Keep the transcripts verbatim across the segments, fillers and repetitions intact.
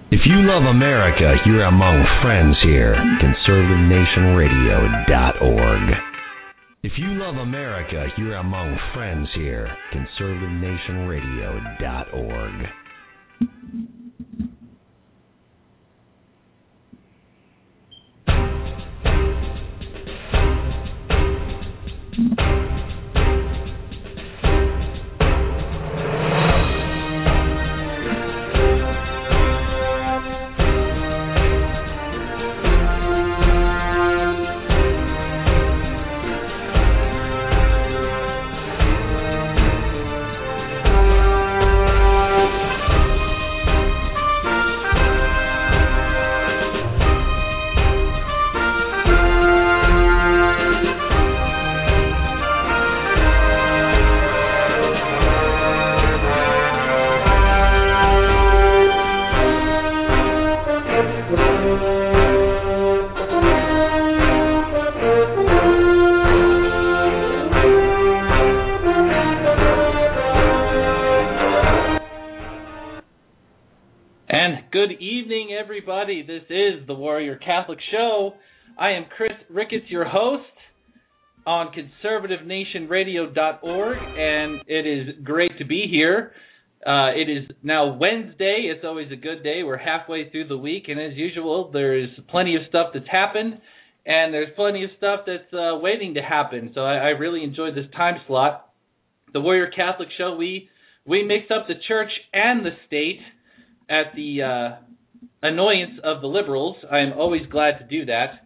If you love America, you're among friends here. conservative nation radio dot org. If you love America, you're among friends here. conservative nation radio dot org. Everybody, this is the Warrior Catholic Show. I am Chris Ricketts, your host on conservative nation radio dot org, and it is great to be here. Uh, it is now Wednesday. It's always a good day. We're halfway through the week, and as usual, there's plenty of stuff that's happened, and there's plenty of stuff that's uh, waiting to happen. So I, I really enjoyed this time slot. The Warrior Catholic Show, we we mix up the church and the state at the uh, annoyance of the liberals. I am always glad to do that.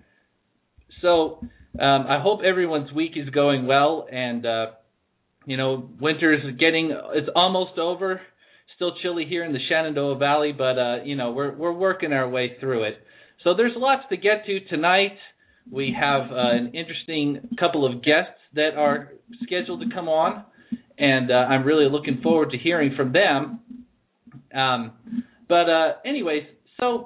So um, I hope everyone's week is going well, and uh, you know, winter is getting, it's almost over. Still chilly here in the Shenandoah Valley, but uh, you know, we're we're working our way through it. So there's lots to get to tonight. We have uh, an interesting couple of guests that are scheduled to come on, and uh, I'm really looking forward to hearing from them. Um, but uh, anyways. So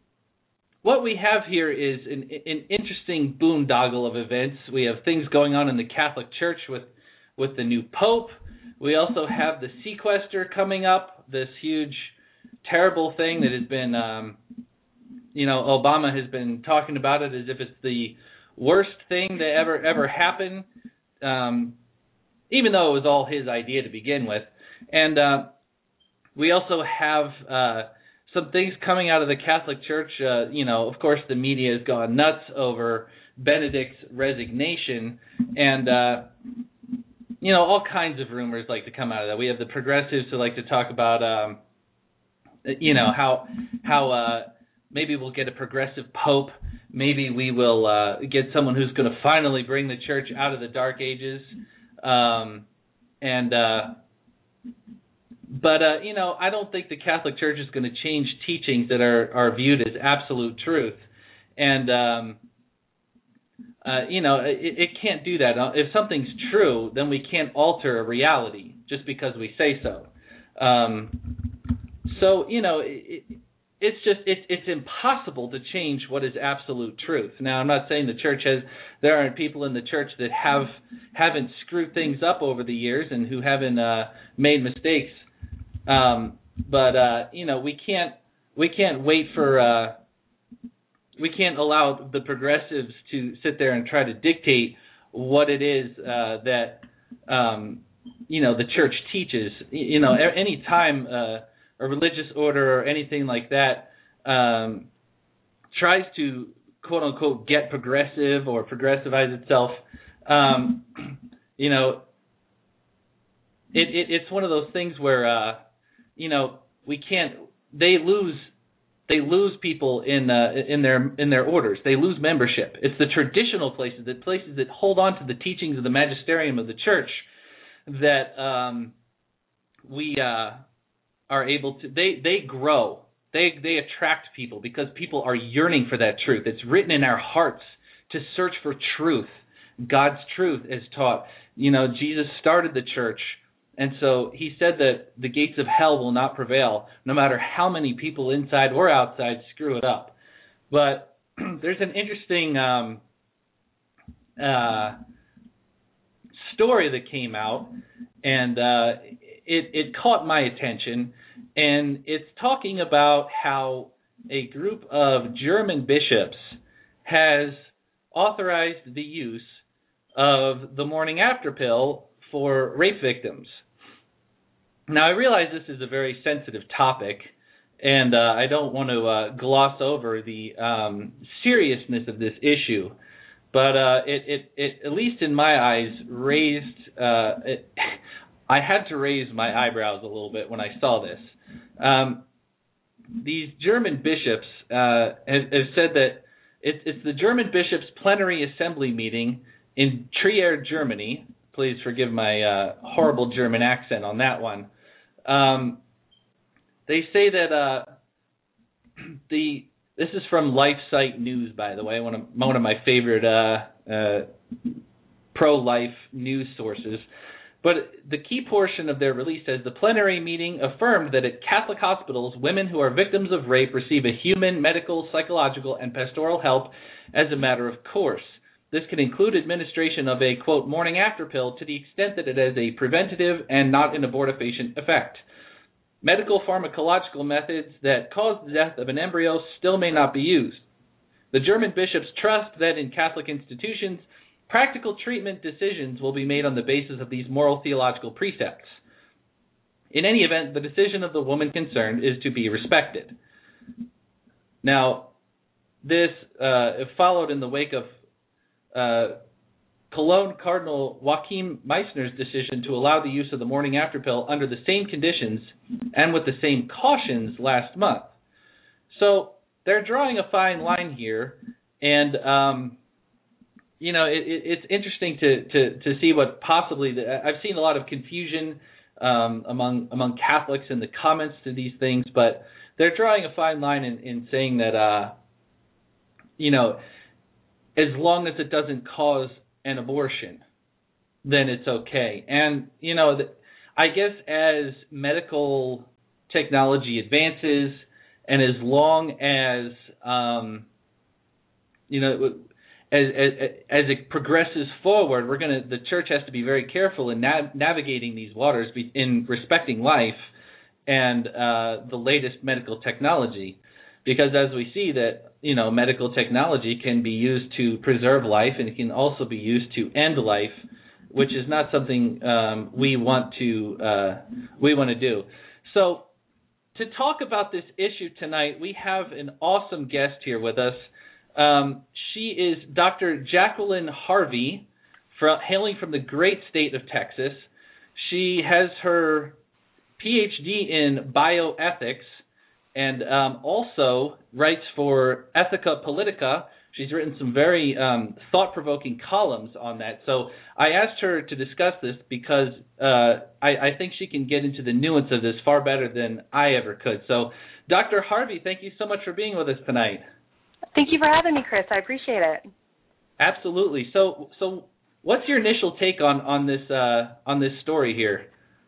what we have here is an, an interesting boondoggle of events. We have things going on in the Catholic Church with, with the new Pope. We also have the sequester coming up, this huge, terrible thing that has been, um, you know, Obama has been talking about it as if it's the worst thing that ever, ever happened, um, even though it was all his idea to begin with. And uh, we also have Uh, some things coming out of the Catholic Church. Uh, you know, of course, the media has gone nuts over Benedict's resignation, and uh, you know, all kinds of rumors like to come out of that. We have the progressives who like to talk about, um, you know, how how uh, maybe we'll get a progressive pope. Maybe we will uh, get someone who's going to finally bring the church out of the Dark Ages, um, and. Uh, But, uh, you know, I don't think the Catholic Church is going to change teachings that are, are viewed as absolute truth. And, um, uh, you know, it, it can't do that. If something's true, then we can't alter a reality just because we say so. Um, so, you know, it, it's just, it, it's impossible to change what is absolute truth. Now, I'm not saying the church has, there aren't people in the church that have, haven't screwed things up over the years and who haven't uh, made mistakes. Um, but uh, you know, we can't we can't wait for uh, we can't allow the progressives to sit there and try to dictate what it is uh, that um, you know the church teaches. You know, any time uh, a religious order or anything like that um, tries to quote unquote get progressive or progressivize itself, um, you know, it, it it's one of those things where. Uh, You know, we can't. They lose. They lose people in uh, in their in their orders. They lose membership. It's the traditional places, the places that hold on to the teachings of the magisterium of the church, that um, we uh, are able to. They they grow. They they attract people because people are yearning for that truth. It's written in our hearts to search for truth. God's truth is taught. You know, Jesus started the church. And so he said that the gates of hell will not prevail, no matter how many people inside or outside screw it up. But there's an interesting um, uh, story that came out, and uh, it, it caught my attention. And it's talking about how a group of German bishops has authorized the use of the morning after pill for rape victims. Now, I realize this is a very sensitive topic, and uh, I don't want to uh, gloss over the um, seriousness of this issue, but uh, it, it, it, at least in my eyes, raised, uh, it, I had to raise my eyebrows a little bit when I saw this. Um, these German bishops uh, have, have said that it, it's the German bishops' plenary assembly meeting in Trier, Germany. Please forgive my uh, horrible German accent on that one. Um, they say that uh, the this is from LifeSite News, by the way, one of one of my favorite uh, uh, pro-life news sources. But the key portion of their release says the plenary meeting affirmed that at Catholic hospitals, women who are victims of rape receive a human, medical, psychological, and pastoral help as a matter of course. This can include administration of a, quote, morning after pill to the extent that it has a preventative and not an abortifacient effect. Medical pharmacological methods that cause the death of an embryo still may not be used. The German bishops trust that in Catholic institutions, practical treatment decisions will be made on the basis of these moral theological precepts. In any event, the decision of the woman concerned is to be respected. Now, this uh, followed in the wake of Uh, Cologne Cardinal Joachim Meissner's decision to allow the use of the morning after pill under the same conditions and with the same cautions last month. So they're drawing a fine line here, and um, you know it, it, it's interesting to, to, to see what possibly the, I've seen a lot of confusion um, among among Catholics in the comments to these things, but they're drawing a fine line in, in saying that uh, you know. as long as it doesn't cause an abortion, then it's okay. And, you know, I guess as medical technology advances and as long as, um, you know, as, as, as it progresses forward, we're going to, the church has to be very careful in nav- navigating these waters in respecting life and uh, the latest medical technology. Because as we see that, you know, medical technology can be used to preserve life and it can also be used to end life, which is not something um, we want to uh, we want to do. So to talk about this issue tonight, we have an awesome guest here with us. Um, she is Doctor Jacqueline Harvey, from, hailing from the great state of Texas. She has her P H D in bioethics, and um, also writes for Ethica Politica. She's written some very um, thought-provoking columns on that. So I asked her to discuss this because uh, I, I think she can get into the nuance of this far better than I ever could. So, Doctor Harvey, thank you so much for being with us tonight. Thank you for having me, Chris. I appreciate it. Absolutely. So, so what's your initial take on on this uh, on this story here?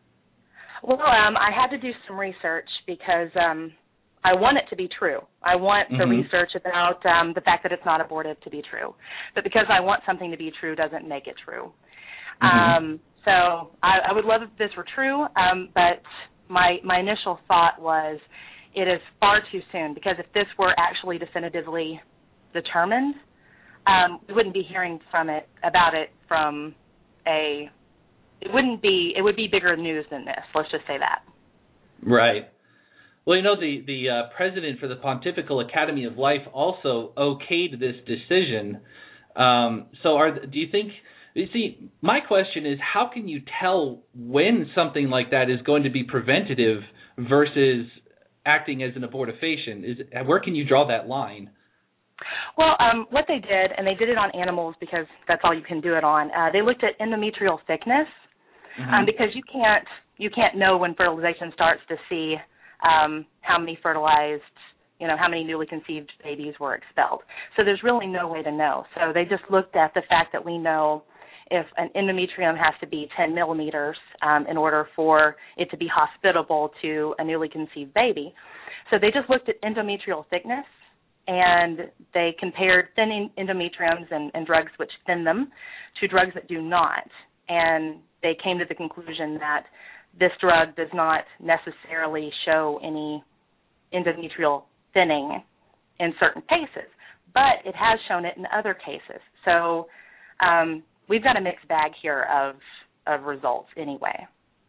Well, um, I had to do some research because um, I want it to be true. I want the mm-hmm. research about um, the fact that it's not abortive to be true. But because I want something to be true doesn't make it true. Mm-hmm. Um, so I, I would love if this were true, um, but my my initial thought was it is far too soon, because if this were actually definitively determined, um, we wouldn't be hearing from it about it from a it wouldn't be it would be bigger news than this. Let's just say that. Right. Well, you know, the, the uh, president for the Pontifical Academy of Life also okayed this decision. Um, so are do you think You see, my question is, how can you tell when something like that is going to be preventative versus acting as an abortifacient? Is where can you draw that line? Well, um, what they did, and they did it on animals because that's all you can do it on. Uh, they looked at endometrial thickness mm-hmm. um, because you can't you can't know when fertilization starts to see um, how many fertilized, you know, how many newly conceived babies were expelled. So there's really no way to know. So they just looked at the fact that we know if an endometrium has to be ten millimeters um, in order for it to be hospitable to a newly conceived baby. So they just looked at endometrial thickness, and they compared thin endometriums and, and drugs which thin them to drugs that do not. And they came to the conclusion that this drug does not necessarily show any endometrial thinning in certain cases, but it has shown it in other cases. So um, we've got a mixed bag here of of results anyway.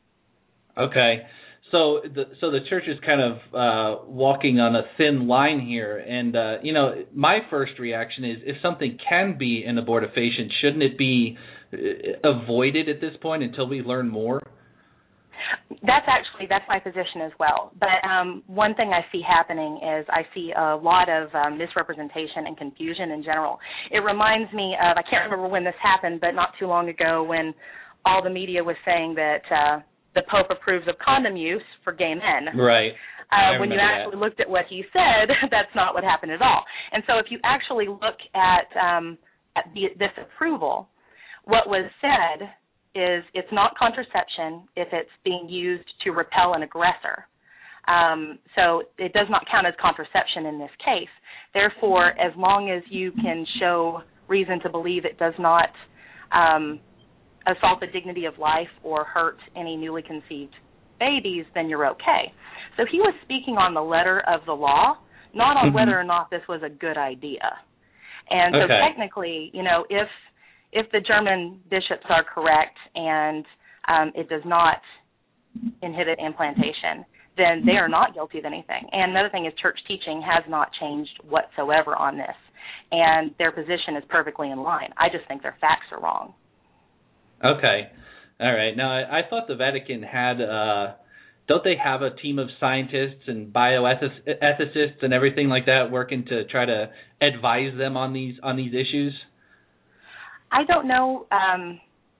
Okay. So the so the church is kind of uh, walking on a thin line here, and uh, you know, my first reaction is if something can be an abortifacient, shouldn't it be avoided at this point until we learn more? That's actually that's my position as well. But um, one thing I see happening is I see a lot of um, misrepresentation and confusion in general. It reminds me of, I can't remember when this happened, but not too long ago when all the media was saying that uh, the Pope approves of condom use for gay men. Right. Uh, when you actually that. looked at what he said, that's not what happened at all. And so if you actually look at, um, at the, this approval, what was said is it's not contraception if it's being used to repel an aggressor. Um, so it does not count as contraception in this case. Therefore, as long as you can show reason to believe it does not um, assault the dignity of life or hurt any newly conceived babies, then you're okay. So he was speaking on the letter of the law, not on mm-hmm. whether or not this was a good idea. And so okay. technically, you know, if if the German bishops are correct and um, it does not inhibit implantation, then they are not guilty of anything. And another thing is church teaching has not changed whatsoever on this, and their position is perfectly in line. I just think their facts are wrong. Okay. All right. Now, I, I thought the Vatican had, uh, don't they have a team of scientists and bioethicists and everything like that working to try to advise them on these on these issues? I don't know. Um,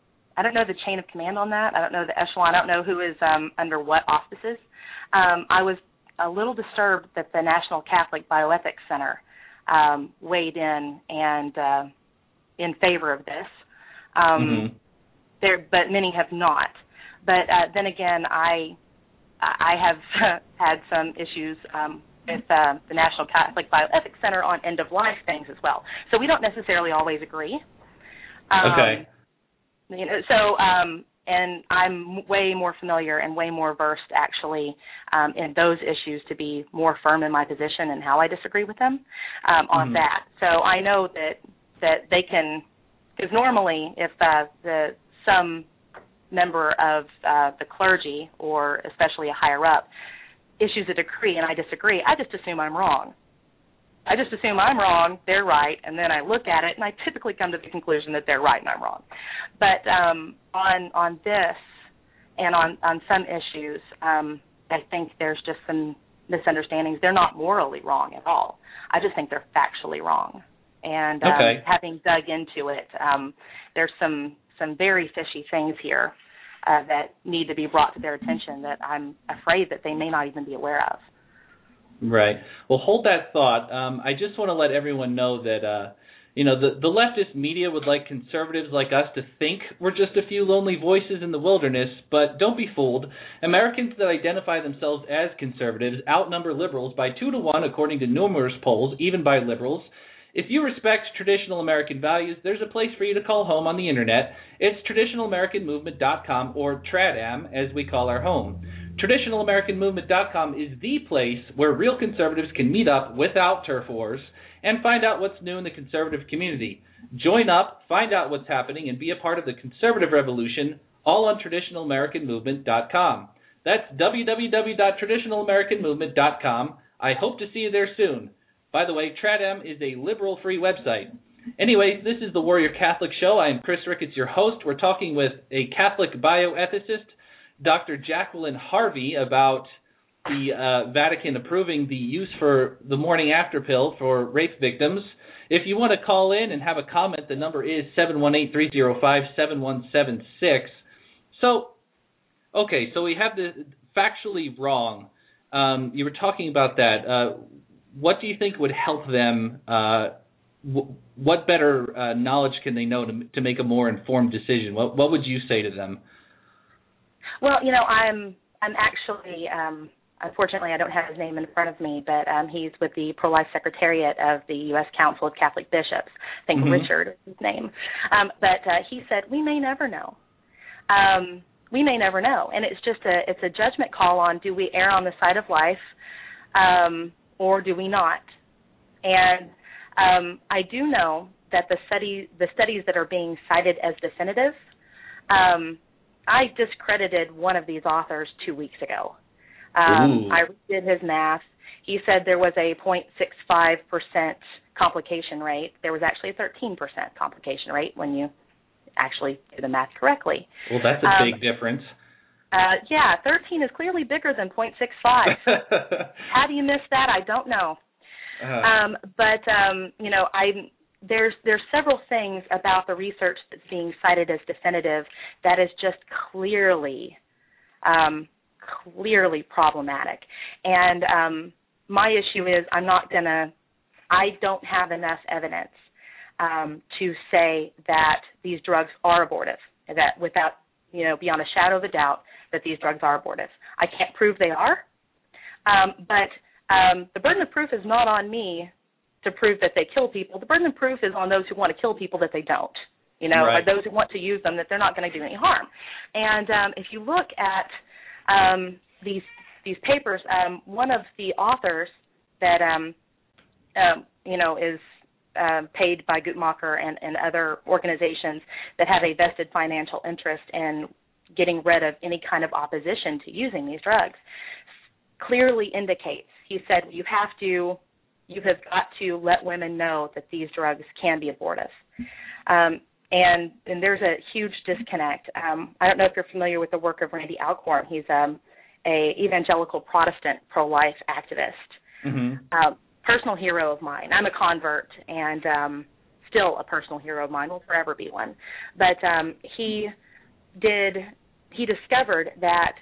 I don't know the chain of command on that. I don't know the echelon. I don't know who is um, under what auspices. Um, I was a little disturbed that the National Catholic Bioethics Center um, weighed in and uh, in favor of this. Um, mm-hmm. There, but many have not. But uh, then again, I I have had some issues um, with uh, the National Catholic Bioethics Center on end-of-life things as well. So we don't necessarily always agree. Um, okay. You know, so um, and I'm way more familiar and way more versed actually um, in those issues to be more firm in my position and how I disagree with them um, on mm-hmm. that. So I know that that they can, because normally if uh, the some member of uh, the clergy or especially a higher up issues a decree and I disagree, I just assume I'm wrong. I just assume I'm wrong, they're right, and then I look at it, and I typically come to the conclusion that they're right and I'm wrong. But um, on on this and on, on some issues, um, I think there's just some misunderstandings. They're not morally wrong at all. I just think they're factually wrong. And um, okay. having dug into it, um, there's some, some very fishy things here uh, that need to be brought to their attention that I'm afraid that they may not even be aware of. Right. Well, hold that thought. Um, I just want to let everyone know that, uh, you know, the, the leftist media would like conservatives like us to think we're just a few lonely voices in the wilderness, but don't be fooled. Americans that identify themselves as conservatives outnumber liberals by two to one, according to numerous polls, even by liberals. If you respect traditional American values, there's a place for you to call home on the Internet. It's traditional american movement dot com, or TRADAM, as we call our home. traditional american movement dot com is the place where real conservatives can meet up without turf wars and find out what's new in the conservative community. Join up, find out what's happening, and be a part of the conservative revolution, all on traditional american movement dot com. That's w w w dot traditional american movement dot com. I hope to see you there soon. By the way, TRADAM is a liberal-free website. Anyways, this is the Warrior Catholic Show. I am Chris Ricketts, your host. We're talking with a Catholic bioethicist, Doctor Jacqueline Harvey, about the uh, Vatican approving the use for the morning after pill for rape victims. If you want to call in and have a comment, the number is seven one eight, three zero five, seven one seven six. So, okay, so we have the factually wrong. Um, you were talking about that. Uh, what do you think would help them? Uh, w- what better uh, knowledge can they know to, to make a more informed decision? What, what would you say to them? Well, you know, I'm I'm actually, um, unfortunately, I don't have his name in front of me, but um, he's with the Pro-Life Secretariat of the U S Council of Catholic Bishops. I think mm-hmm. Richard is his name. Um, but uh, he said, we may never know. Um, we may never know. And it's just a it's a judgment call on, do we err on the side of life um, or do we not? And um, I do know that the study, the studies that are being cited as definitive, um, I discredited one of these authors two weeks ago. Um, I did his math. He said there was a zero point six five percent complication rate. There was actually a thirteen percent complication rate when you actually do the math correctly. Well, that's a um, big difference. Uh, yeah, thirteen is clearly bigger than zero point six five. How do you miss that? I don't know. Uh, um, but, um, you know, I there's there's several things about the research that's being cited as definitive that is just clearly, um, clearly problematic. And um, my issue is I'm not going to, I don't have enough evidence um, to say that these drugs are abortive, that without, you know, beyond a shadow of a doubt that these drugs are abortive. I can't prove they are, um, but um, the burden of proof is not on me to prove that they kill people. The burden of proof is on those who want to kill people that they don't, you know, right. or those who want to use them that they're not going to do any harm. And um, if you look at um, these these papers, um, one of the authors that, um, um, you know, is uh, paid by Guttmacher and, and other organizations that have a vested financial interest in getting rid of any kind of opposition to using these drugs, clearly indicates, he said, you have to, you have got to let women know that these drugs can be abortive. Um, and, and there's a huge disconnect. Um, I don't know if you're familiar with the work of Randy Alcorn. He's um, a evangelical Protestant pro-life activist, mm-hmm. uh, personal hero of mine. I'm a convert and um, still a personal hero of mine, will forever be one. But um, he did, he discovered that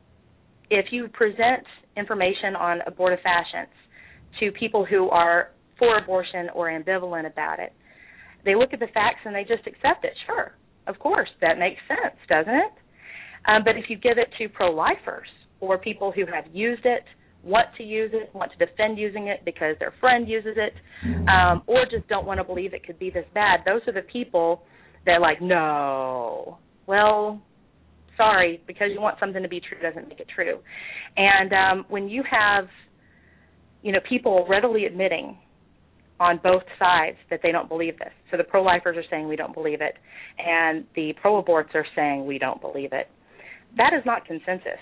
if you present information on abortive fascists to people who are for abortion or ambivalent about it, they look at the facts and they just accept it. Sure, of course, that makes sense, doesn't it? Um, but if you give it to pro-lifers or people who have used it, want to use it, want to defend using it because their friend uses it, um, or just don't want to believe it could be this bad, those are the people that are like, no, well, sorry, because you want something to be true doesn't make it true. And um, when you have, you know, people readily admitting on both sides that they don't believe this, so the pro-lifers are saying we don't believe it, and the pro-aborts are saying we don't believe it, that is not consensus.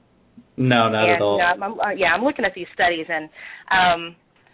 No, not and, at all. You know, I'm, uh, yeah, I'm looking at these studies, and um,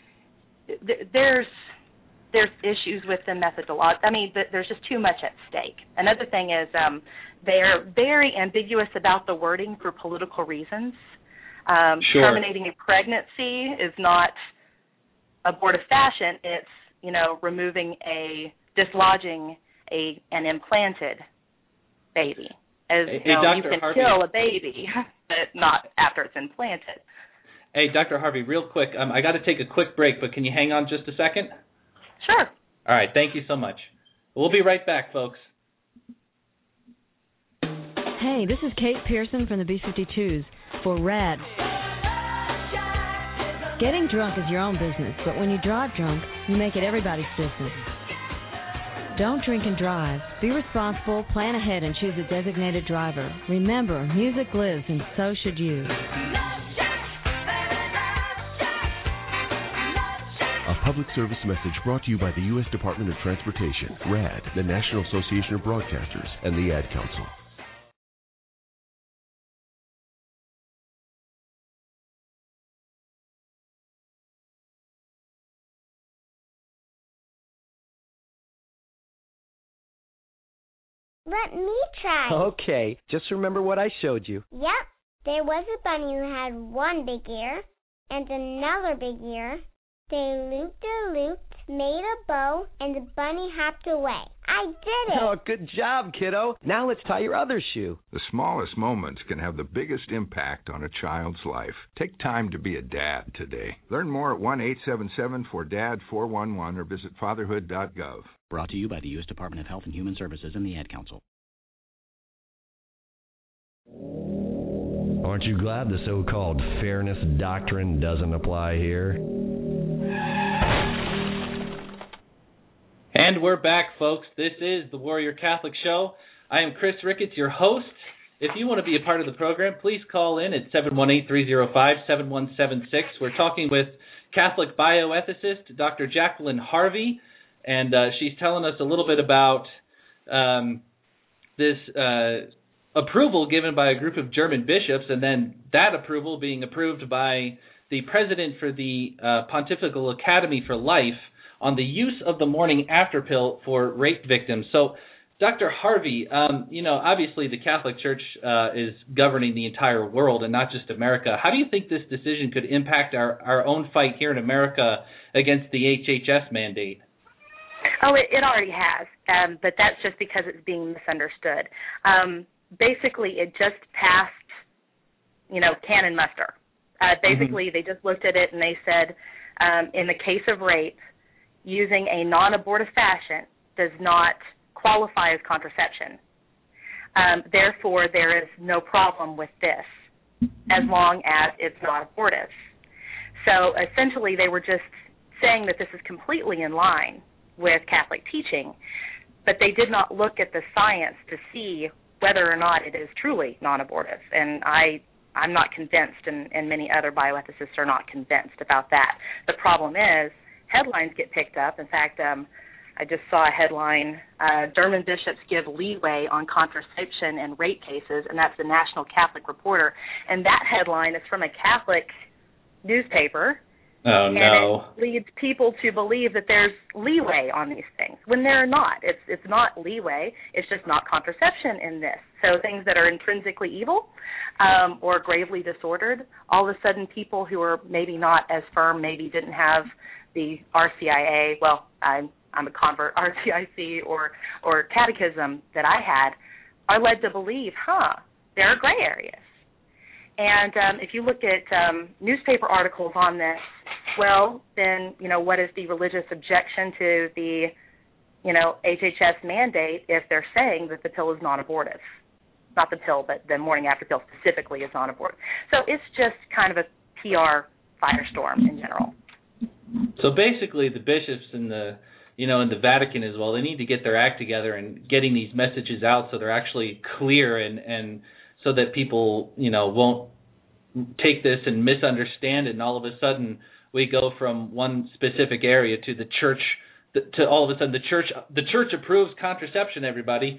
th- there's there's issues with the methodology. I mean, th- there's just too much at stake. Another thing is um, they're very ambiguous about the wording for political reasons. Um, sure. Terminating a pregnancy is not abortive fashion. It's, you know, removing a, dislodging a an implanted baby. As hey, you know, hey, you can Harvey. kill a baby, but not after it's implanted. Hey, Doctor Harvey, real quick, um, I got to take a quick break, but can you hang on just a second? Sure. All right, thank you so much. We'll be right back, folks. Hey, this is Kate Pearson from the B fifty-twos for RAD. Getting drunk is your own business, but when you drive drunk, you make it everybody's business. Don't drink and drive. Be responsible, plan ahead, and choose a designated driver. Remember, music lives, and so should you. A public service message brought to you by the U S Department of Transportation, RAD, the National Association of Broadcasters, and the Ad Council. Let me try. Okay, just remember what I showed you. Yep, there was a bunny who had one big ear and another big ear. They looped a loop, made a bow, and the bunny hopped away. I did it! Oh, good job, kiddo. Now let's tie your other shoe. The smallest moments can have the biggest impact on a child's life. Take time to be a dad today. Learn more at one eight seven seven four D A D four one one or visit fatherhood dot gov. Brought to you by the U S Department of Health and Human Services and the Ad Council. Aren't you glad the so-called fairness doctrine doesn't apply here? And we're back, folks. This is the Warrior Catholic Show. I am Chris Ricketts, your host. If you want to be a part of the program, please call in at seven one eight, three oh five, seven one seven six. We're talking with Catholic bioethicist, Doctor Jacqueline Harvey, and uh, she's telling us a little bit about um, this uh, approval given by a group of German bishops, and then that approval being approved by the president for the uh, Pontifical Academy for Life on the use of the morning after pill for rape victims. So, Doctor Harvey, um, you know, obviously the Catholic Church uh, is governing the entire world and not just America. How do you think this decision could impact our, our own fight here in America against the H H S mandate? Oh, it, it already has, um, but that's just because it's being misunderstood. Um, basically, it just passed, you know, canon muster. Uh, basically, mm-hmm. they just looked at it and they said, um, in the case of rape, using a non-abortive fashion does not qualify as contraception. Um, therefore, there is no problem with this as long as it's not abortive. So essentially, they were just saying that this is completely in line with Catholic teaching, but they did not look at the science to see whether or not it is truly non-abortive. And I, I'm not convinced, and, and many other bioethicists are not convinced about that. The problem is headlines get picked up. In fact, um, I just saw a headline, uh, German bishops give leeway on contraception and rape cases, and that's the National Catholic Reporter. And that headline is from a Catholic newspaper. Oh, and no. it leads people to believe that there's leeway on these things, when they're not. It's it's not leeway. It's just not contraception in this. So things that are intrinsically evil um, or gravely disordered, all of a sudden people who are maybe not as firm, maybe didn't have the R C I A, well, I'm I'm a convert, R C I C or, or catechism that I had, are led to believe, huh, there are gray areas. And um, if you look at um, newspaper articles on this, well, then, you know, what is the religious objection to the, you know, H H S mandate if they're saying that the pill is non-abortive? Not the pill, but the morning after pill specifically is non-abortive. So it's just kind of a P R firestorm in general. So basically the bishops and the, you know, and the Vatican as well, they need to get their act together and getting these messages out so they're actually clear and, and so that people, you know, won't take this and misunderstand it, and all of a sudden we go from one specific area to the church, to all of a sudden the church, the church approves contraception, everybody.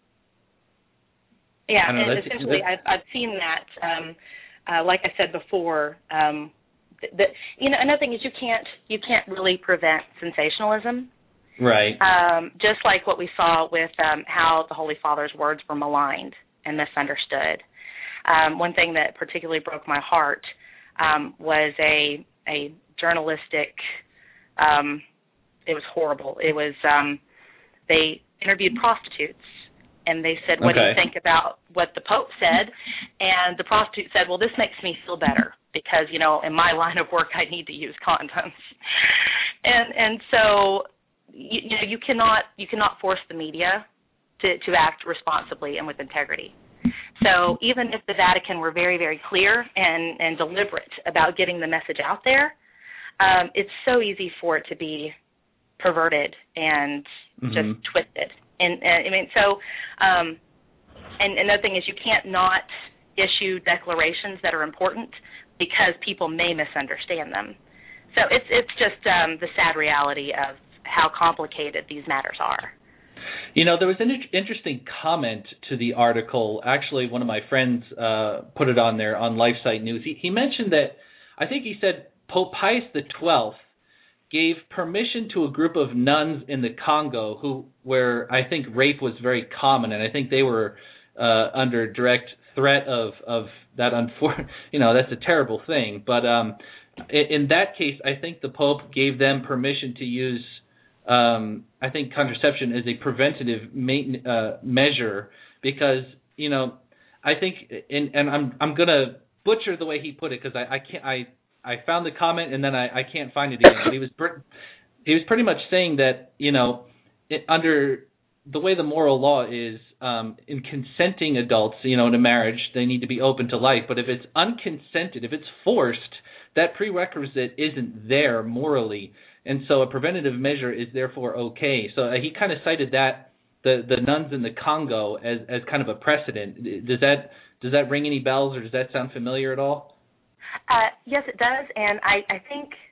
Yeah, know, and that's, essentially that's, I've, I've seen that. Um, uh, like I said before, um, that, you know, another thing is you can't you can't really prevent sensationalism. Right. Um, just like what we saw with um, how the Holy Father's words were maligned and misunderstood. Um, one thing that particularly broke my heart um, was a a journalistic. Um, it was horrible. It was um, they interviewed prostitutes. And they said, what okay. do you think about what the Pope said? And the prostitute said, well, this makes me feel better because, you know, in my line of work, I need to use condoms. And and so, you, you know, you cannot you cannot force the media to, to act responsibly and with integrity. So even if the Vatican were very, very clear and, and deliberate about getting the message out there, um, it's so easy for it to be perverted and mm-hmm. just twisted. And, and I mean, so, um, and another thing is you can't not issue declarations that are important because people may misunderstand them. So it's it's just um, the sad reality of how complicated these matters are. You know, there was an in- interesting comment to the article. Actually, one of my friends uh, put it on there on LifeSite News. He, he mentioned that, I think he said Pope Pius the twelfth gave permission to a group of nuns in the Congo who, where I think rape was very common, and I think they were uh, under direct threat of, of that, unfor- you know, that's a terrible thing. But um, in, in that case, I think the Pope gave them permission to use, um, I think, contraception as a preventative main, uh, measure because, you know, I think, in, and I'm I'm going to butcher the way he put it because I, I can't, I, I found the comment and then I, I can't find it again. But he was he was pretty much saying that, you know, it, under the way the moral law is, um, in consenting adults, you know, in a marriage, they need to be open to life. But if it's unconsented, if it's forced, that prerequisite isn't there morally, and so a preventative measure is therefore okay. So uh, he kind of cited that the the nuns in the Congo as as kind of a precedent. Does that does that ring any bells, or does that sound familiar at all? Uh, yes, it does, and I, I think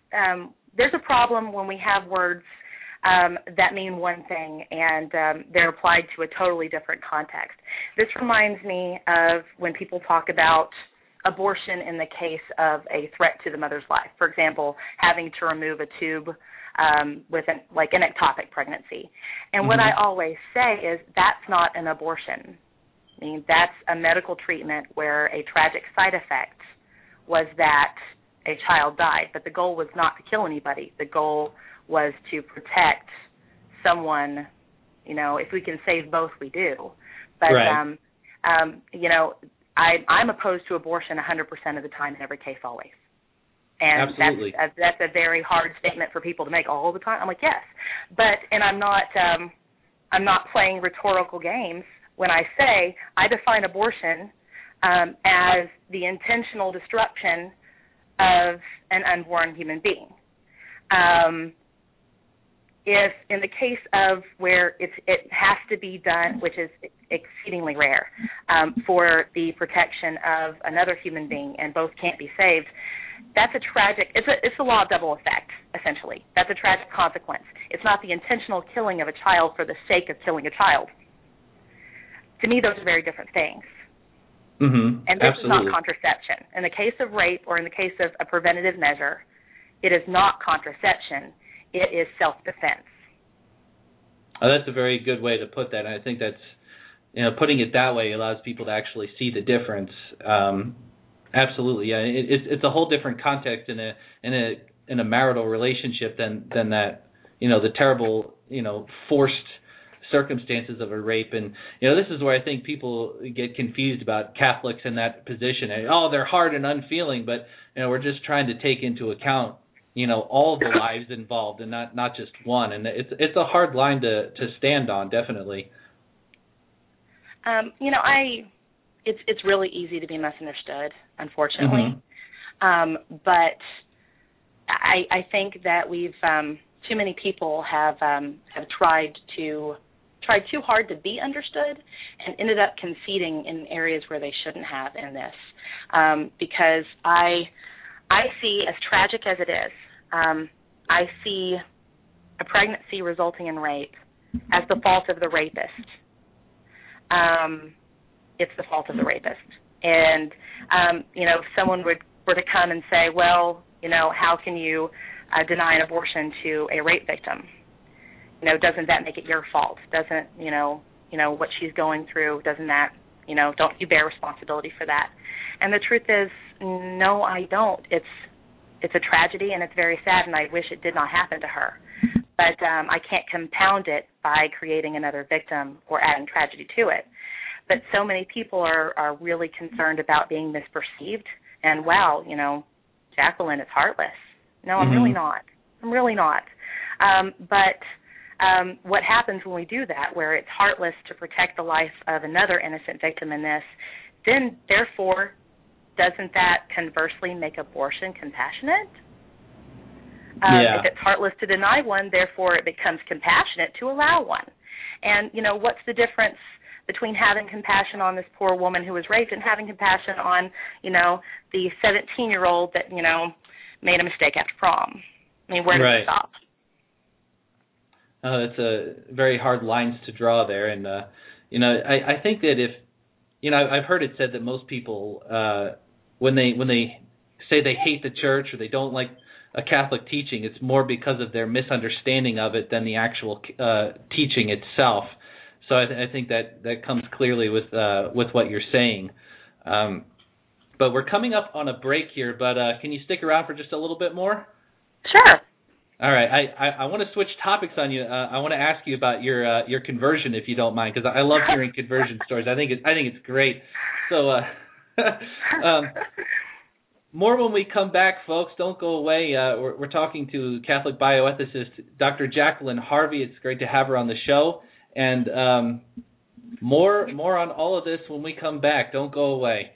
um, there's a problem when we have words um, that mean one thing and um, they're applied to a totally different context. This reminds me of when people talk about abortion in the case of a threat to the mother's life. For example, having to remove a tube um, with an, like an ectopic pregnancy. And mm-hmm. what I always say is that's not an abortion. I mean, that's a medical treatment where a tragic side effect was that a child died, but the goal was not to kill anybody. The goal was to protect someone. You know, if we can save both, we do. But, right. um, um, you know, I, I'm opposed to abortion one hundred percent of the time in every case, always. And Absolutely. that's a, that's a very hard statement for people to make all the time. I'm like, yes, but and I'm not um, I'm not playing rhetorical games when I say I define abortion um, as the intentional destruction of an unborn human being. Um, if in the case of where it's, it has to be done, which is exceedingly rare, um, for the protection of another human being and both can't be saved, that's a tragic, it's a, it's a law of double effect, essentially. That's a tragic consequence. It's not the intentional killing of a child for the sake of killing a child. To me, those are very different things. Mm-hmm. And this Absolutely. is not contraception. In the case of rape or in the case of a preventative measure, it is not contraception. It is self-defense. Oh, that's a very good way to put that. And I think that's, you know, putting it that way allows people to actually see the difference. Um, absolutely, yeah. It, it's it's a whole different context in a in a in a marital relationship than than that. You know, the terrible, you know, forced circumstances of a rape. And you know, this is where I think people get confused about Catholics in that position. And, oh, they're hard and unfeeling, but you know, we're just trying to take into account, you know, all the lives involved and not, not just one. And it's it's a hard line to, to stand on, definitely. Um, you know, I it's it's really easy to be misunderstood, unfortunately. Mm-hmm. Um, but I I think that we've um, too many people have um, have tried to tried too hard to be understood and ended up conceding in areas where they shouldn't have in this. Um, because I I see, as tragic as it is, um, I see a pregnancy resulting in rape as the fault of the rapist. Um, it's the fault of the rapist. And, um, you know, if someone would, were to come and say, well, you know, how can you uh, deny an abortion to a rape victim? You know, doesn't that make it your fault? Doesn't, you know, you know, what she's going through, doesn't that, you know, don't you bear responsibility for that? And the truth is, no, I don't. It's it's a tragedy and it's very sad, and I wish it did not happen to her. But um, I can't compound it by creating another victim or adding tragedy to it. But so many people are, are really concerned about being misperceived. And, wow, you know, Jacqueline is heartless. No, I'm mm-hmm. really not. I'm really not. Um, but um, what happens when we do that, where it's heartless to protect the life of another innocent victim in this, then, therefore, doesn't that conversely make abortion compassionate? Um, yeah. If it's heartless to deny one, therefore it becomes compassionate to allow one. And, you know, what's the difference between having compassion on this poor woman who was raped and having compassion on, you know, the seventeen-year-old that, you know, made a mistake after prom? I mean, where does right. it stop? Oh, that's a very hard lines to draw there. And, uh, you know, I, I think that if, you know, I've heard it said that most people, uh, when they when they say they hate the church or they don't like a Catholic teaching, it's more because of their misunderstanding of it than the actual uh, teaching itself. So I, th- I think that, that comes clearly with uh, with what you're saying. Um, but we're coming up on a break here, but uh, can you stick around for just a little bit more? Sure. All right. I, I, I want to switch topics on you. Uh, I want to ask you about your uh, your conversion, if you don't mind, because I love hearing conversion stories. I think it, I think it's great. So uh, um, more when we come back, folks. Don't go away. Uh, we're, we're talking to Catholic bioethicist Doctor Jacqueline Harvey. It's great to have her on the show. And um, more more on all of this when we come back. Don't go away.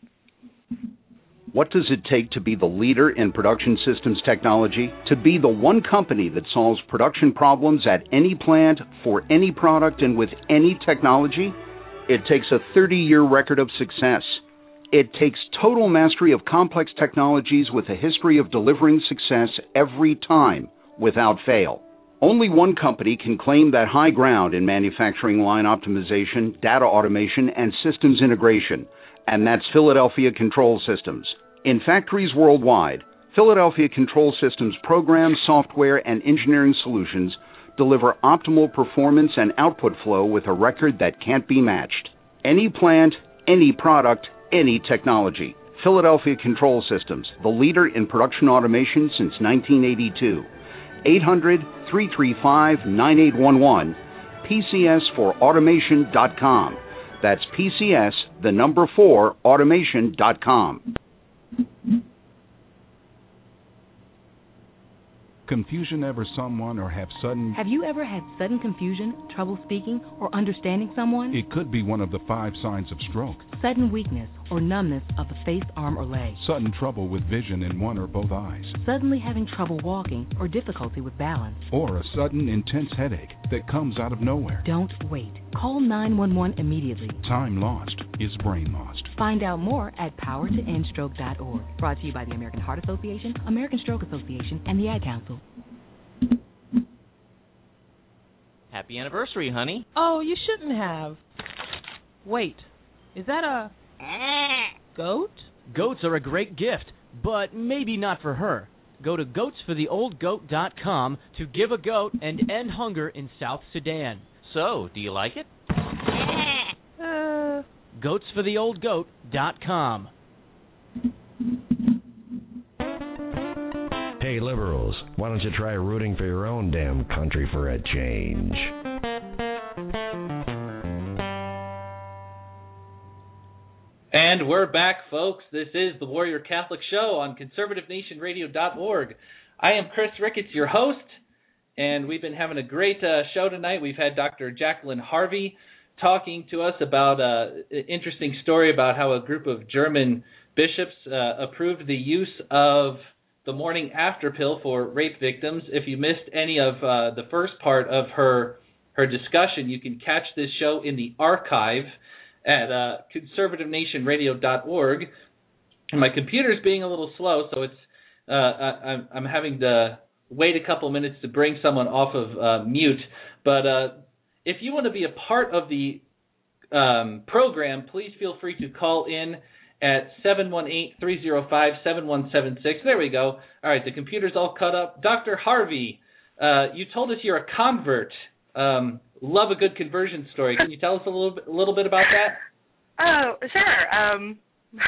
What does it take to be the leader in production systems technology? To be the one company that solves production problems at any plant, for any product, and with any technology? It takes a thirty-year record of success. It takes total mastery of complex technologies with a history of delivering success every time, without fail. Only one company can claim that high ground in manufacturing line optimization, data automation, and systems integration, and that's Philadelphia Control Systems. In factories worldwide, Philadelphia Control Systems programs, software, and engineering solutions deliver optimal performance and output flow with a record that can't be matched. Any plant, any product, any technology. Philadelphia Control Systems, the leader in production automation since nineteen eighty-two. eight hundred, three three five, nine eight one one, P C S for automation dot com. That's P C S, the number four, automation dot com. Confusion ever someone or have sudden... Have you ever had sudden confusion, trouble speaking, or understanding someone? It could be one of the five signs of stroke. Sudden weakness or numbness of the face, arm, or leg. Sudden trouble with vision in one or both eyes. Suddenly having trouble walking or difficulty with balance. Or a sudden intense headache that comes out of nowhere. Don't wait. Call nine one one immediately. Time lost is brain lost. Find out more at power to end stroke dot org. Brought to you by the American Heart Association, American Stroke Association, and the Ad Council. Happy anniversary, honey. Oh, you shouldn't have. Wait, is that a goat? Goats are a great gift, but maybe not for her. Go to goats for the old goat dot com to give a goat and end hunger in South Sudan. So, do you like it? Uh... goats for the old goat dot com. Hey, liberals, why don't you try rooting for your own damn country for a change? And we're back, folks. This is the Warrior Catholic Show on conservative nation radio dot org. I am Chris Ricketts, your host, and we've been having a great uh, show tonight. We've had Doctor Jacqueline Harvey talking to us about uh, an interesting story about how a group of German bishops uh, approved the use of the morning after pill for rape victims. If you missed any of uh, the first part of her her discussion, you can catch this show in the archive at uh, conservative nation radio dot org. And my computer's being a little slow, so it's uh, I, I'm having to wait a couple minutes to bring someone off of uh, mute. But uh, if you want to be a part of the um, program, please feel free to call in at seven one eight, three zero five, seven one seven six. There we go. All right, the computer's all cut up. Doctor Harvey, uh, you told us you're a convert. Um, love a good conversion story. Can you tell us a little bit, a little bit about that? Oh, sure. Um,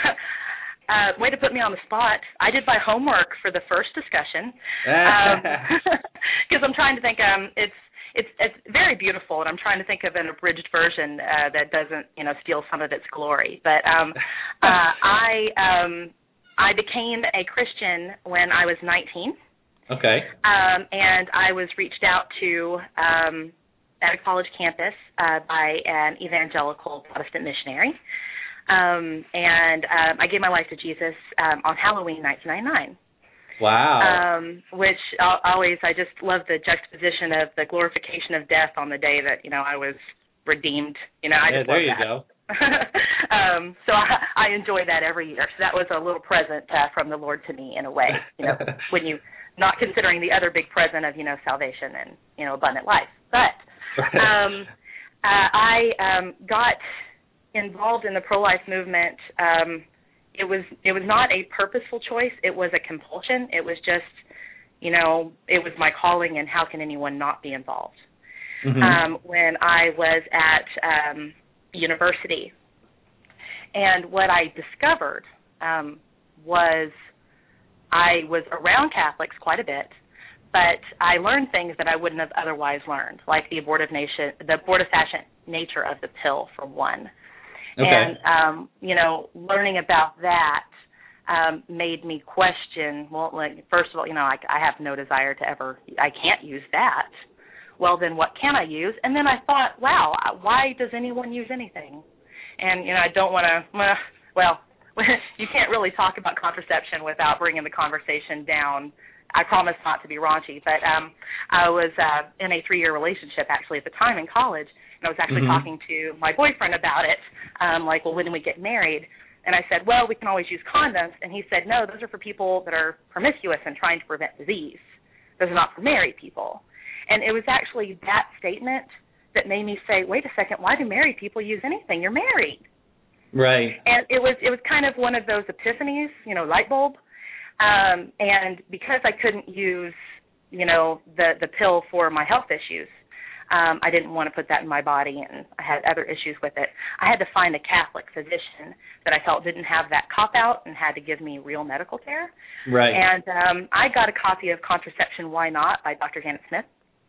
uh, way to put me on the spot. I did my homework for the first discussion because um, I'm trying to think. Um, it's It's it's very beautiful, and I'm trying to think of an abridged version uh, that doesn't, you know, steal some of its glory. But um, uh, I um, I became a Christian when I was nineteen. Okay. Um, and I was reached out to um, at a college campus uh, by an evangelical Protestant missionary, um, and um, I gave my life to Jesus um, on Halloween, nineteen ninety-nine. Wow. Um, which I'll, always, I just love the juxtaposition of the glorification of death on the day that, you know, I was redeemed. You know, I yeah, just there love you that. go. um, so I, I enjoy that every year. So that was a little present uh, from the Lord to me in a way, you know, when you, not considering the other big present of, you know, salvation and, you know, abundant life. But um, uh, I um, got involved in the pro-life movement. Um It was it was not a purposeful choice. It was a compulsion. It was just, you know, it was my calling, and how can anyone not be involved? Mm-hmm. Um, when I was at um, university, and what I discovered um, was I was around Catholics quite a bit, but I learned things that I wouldn't have otherwise learned, like the abortifacient, the abortifacient nature of the pill, for one. Okay. And, um, you know, learning about that um, made me question, well, like, first of all, you know, I, I have no desire to ever, I can't use that. Well, then what can I use? And then I thought, wow, why does anyone use anything? And, you know, I don't want to, well, you can't really talk about contraception without bringing the conversation down. I promise not to be raunchy, but um, I was uh, in a three-year relationship, actually, at the time in college. And I was actually mm-hmm. talking to my boyfriend about it, um, like, well, when do we get married? And I said, well, we can always use condoms. And he said, no, those are for people that are promiscuous and trying to prevent disease. Those are not for married people. And it was actually that statement that made me say, wait a second, why do married people use anything? You're married. Right. And it was it was kind of one of those epiphanies, you know, light bulb. Um, and because I couldn't use, you know, the, the pill for my health issues, um, I didn't want to put that in my body, and I had other issues with it. I had to find a Catholic physician that I felt didn't have that cop-out and had to give me real medical care. Right. And um, I got a copy of Contraception, Why Not? By Doctor Janet Smith.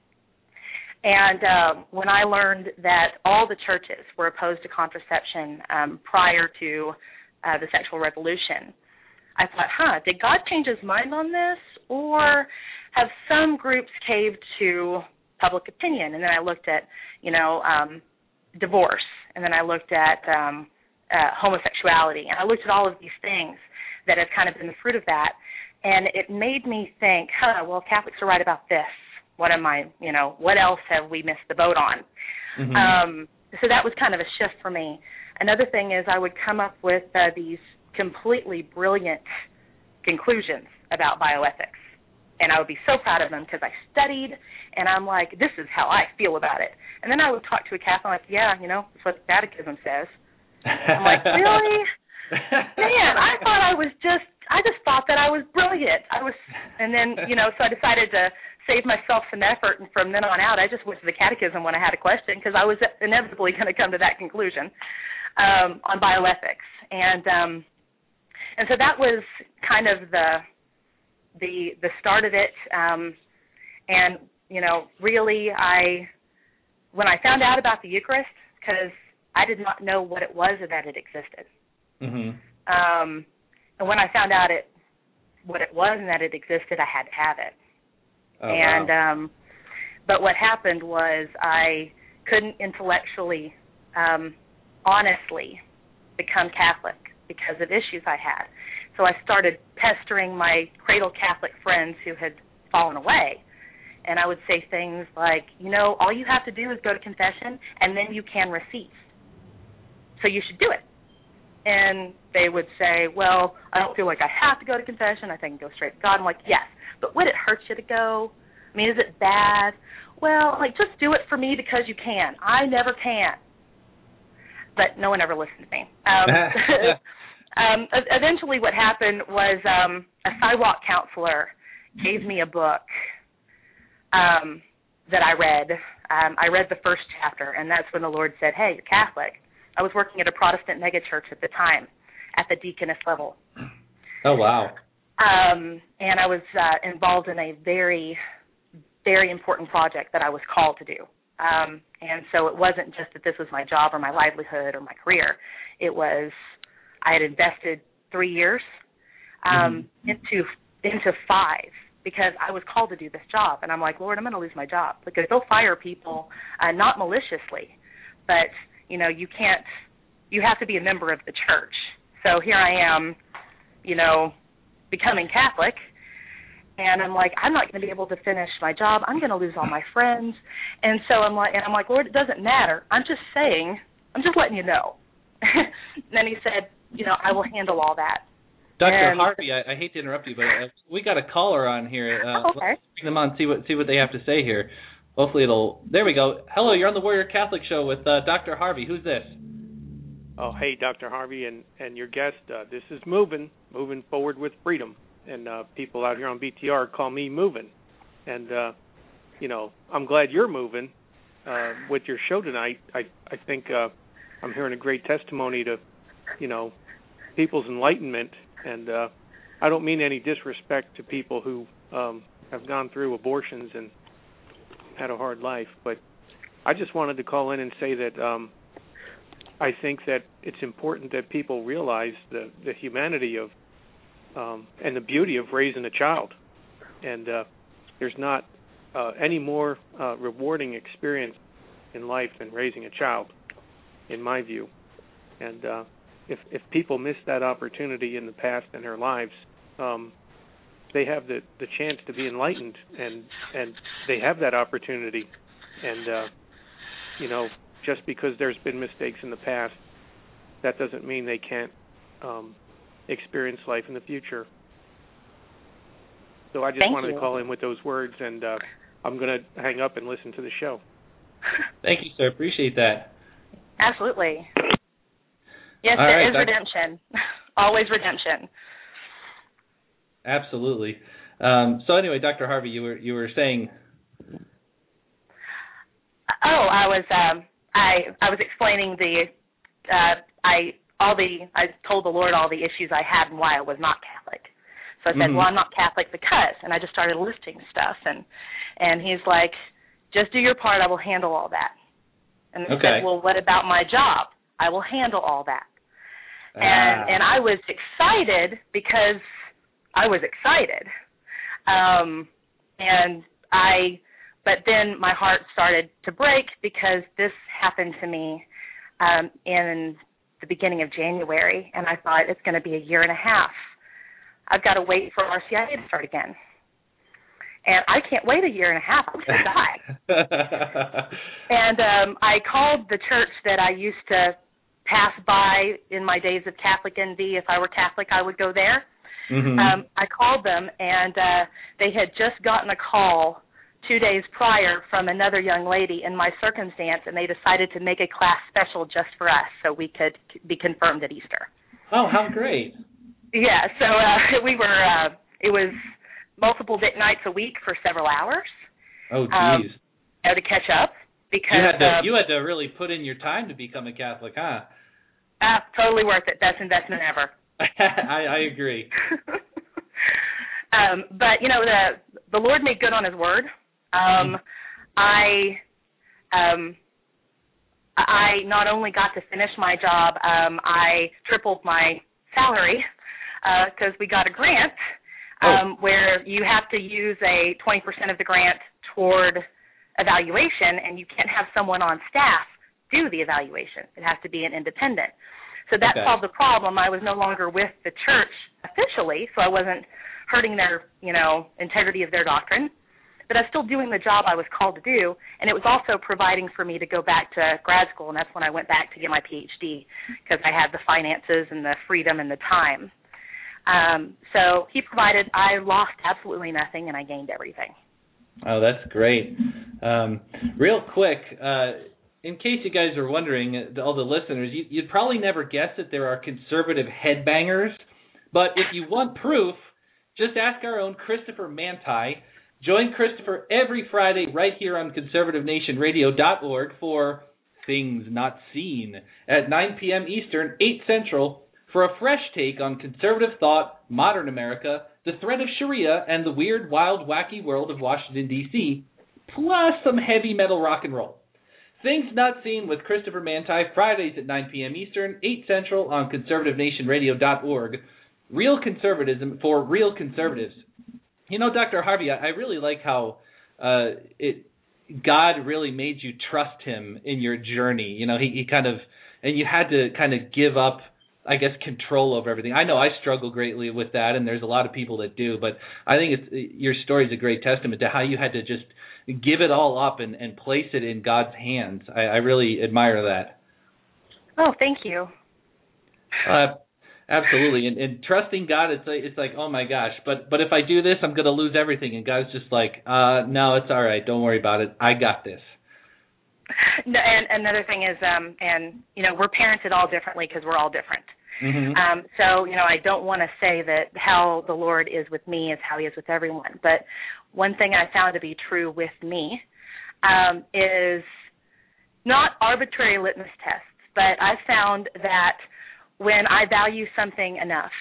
And uh, when I learned that all the churches were opposed to contraception um, prior to uh, the sexual revolution, I thought, huh, did God change his mind on this? Or have some groups caved to public opinion? And then I looked at, you know, um, divorce, and then I looked at um, uh, homosexuality, and I looked at all of these things that have kind of been the fruit of that, and it made me think, huh, well, Catholics are right about this. What am I, you know, what else have we missed the boat on? Mm-hmm. Um, so that was kind of a shift for me. Another thing is I would come up with uh, these completely brilliant conclusions about bioethics, and I would be so proud of them because I studied, and I'm like, this is how I feel about it. And then I would talk to a Catholic, like, yeah, you know, that's what the Catechism says. I'm like, really? Man, I thought I was just, I just thought that I was brilliant. I was, and then, you know, so I decided to save myself some effort, and from then on out, I just went to the Catechism when I had a question because I was inevitably going to come to that conclusion um, on bioethics. And um, and so that was kind of the the the start of it. Um, and you know, really, I when I found out about the Eucharist, because I did not know what it was or that it existed. Mm-hmm. Um, and when I found out it what it was and that it existed, I had to have it. Oh, and wow. um, but what happened was I couldn't intellectually, um, honestly, become Catholic because of issues I had. So I started pestering my cradle Catholic friends who had fallen away. And I would say things like, you know, all you have to do is go to confession, and then you can receive. So you should do it. And they would say, well, I don't feel like I have to go to confession. I think I can go straight to God. I'm like, yes, but would it hurt you to go? I mean, is it bad? Well, like, just do it for me because you can. I never can. But no one ever listened to me. Um, um, eventually what happened was um, a sidewalk counselor gave me a book um, that I read. Um, I read the first chapter, and that's when the Lord said, hey, you're Catholic. I was working at a Protestant megachurch at the time, at the deaconess level. Oh, wow. Um, and I was uh, involved in a very, very important project that I was called to do. Um, and so it wasn't just that this was my job or my livelihood or my career. It was I had invested three years um, mm-hmm. into into five because I was called to do this job. And I'm like, Lord, I'm going to lose my job because they'll fire people, uh, not maliciously, but you know, you can't, you have to be a member of the church. So here I am, you know, becoming Catholic, and I'm like, I'm not going to be able to finish my job. I'm going to lose all my friends. And so I'm like, and I'm like, Lord, it doesn't matter. I'm just saying, I'm just letting you know. And then he said, you know, I will handle all that. Doctor And, Harvey, I, I hate to interrupt you, but uh, we got a caller on here. Uh, oh, okay. Let's bring them on, see what see what they have to say here. Hopefully it'll. There we go. Hello, you're on the Warrior Catholic Show with uh, Doctor Harvey. Who's this? Oh, hey, Doctor Harvey and, and your guest. Uh, this is Moving, Moving Forward with Freedom. And uh, people out here on B T R call me Moving. And, uh, you know, I'm glad you're moving uh, with your show tonight. I, I think uh, I'm hearing a great testimony to, you know, people's enlightenment. And uh, I don't mean any disrespect to people who um, have gone through abortions and had a hard life, but I just wanted to call in and say that um, I think that it's important that people realize the, the humanity of um, and the beauty of raising a child. And uh, there's not uh, any more uh, rewarding experience in life than raising a child, in my view. And uh, if, if people miss that opportunity in the past in their lives, um, they have the, the chance to be enlightened, and, and they have that opportunity. And, uh, you know, just because there's been mistakes in the past, that doesn't mean they can't um, experience life in the future. So I just Thank wanted you. to call in with those words, and uh, I'm going to hang up and listen to the show. Thank you, sir. Appreciate that. Absolutely. Yes, All there right, is Doc- redemption. Always redemption. Absolutely. Um, so anyway, Doctor Harvey, you were you were saying. Oh, I was um, I I was explaining the uh, I all the I told the Lord all the issues I had and why I was not Catholic. So I said, Mm-hmm. well, I'm not Catholic because, and I just started listing stuff, and and he's like, just do your part, I will handle all that. And I Okay. said, well, what about my job? I will handle all that. Ah. And and I was excited because I was excited. Um, and I, but then my heart started to break because this happened to me um, in the beginning of January, and I thought it's going to be a year and a half. I've got to wait for R C I A to start again. And I can't wait a year and a half. I'm going to die. And um, I called the church that I used to pass by in my days of Catholic envy. If I were Catholic, I would go there. Mm-hmm. Um, I called them, and uh, they had just gotten a call two days prior from another young lady in my circumstance, and they decided to make a class special just for us so we could be confirmed at Easter. Oh, how great. Yeah, so uh, we were, uh, it was multiple di- nights a week for several hours. Oh, geez. Um, you know, to catch up. Because you had to um, you had to really put in your time to become a Catholic, huh? Uh, totally worth it. Best investment ever. I, I agree. um, but you know, the the Lord made good on His word. Um, I um, I not only got to finish my job, um, I tripled my salary because uh, we got a grant um, oh. where you have to use a twenty percent of the grant toward evaluation, and you can't have someone on staff do the evaluation. It has to be an independent. So that okay. solved the problem. I was no longer with the church officially, so I wasn't hurting their, you know, integrity of their doctrine. But I was still doing the job I was called to do, and it was also providing for me to go back to grad school, and that's when I went back to get my P H D because I had the finances and the freedom and the time. Um, so he provided. I lost absolutely nothing, and I gained everything. Oh, that's great. Um, real quick, uh, in case you guys are wondering, uh, all the listeners, you, you'd probably never guess that there are conservative headbangers. But if you want proof, just ask our own Christopher Manti. Join Christopher every Friday right here on conservative nation radio dot org for Things Not Seen at nine p.m. Eastern, eight Central, for a fresh take on conservative thought, modern America, the threat of Sharia, and the weird, wild, wacky world of Washington, D C, plus some heavy metal rock and roll. Things Not Seen with Christopher Manti, Fridays at nine p.m. Eastern, eight Central on conservative nation radio dot org. Real conservatism for real conservatives. You know, Doctor Harvey, I really like how uh, it God really made you trust Him in your journey. You know, He, he kind of, and you had to kind of give up, I guess, control over everything. I know I struggle greatly with that, and there's a lot of people that do, but I think it's, your story is a great testament to how you had to just give it all up and, and place it in God's hands. I, I really admire that. Oh, thank you. Uh, absolutely, and, and trusting God, it's like, it's like, oh my gosh, but but if I do this, I'm going to lose everything, and God's just like, uh, no, it's all right, don't worry about it, I got this. No, and another thing is, um, and you know, we're parented all differently because we're all different. Mm-hmm. Um, so, you know, I don't want to say that how the Lord is with me is how He is with everyone. But one thing I found to be true with me um, is not arbitrary litmus tests, but I found that when I value something enough,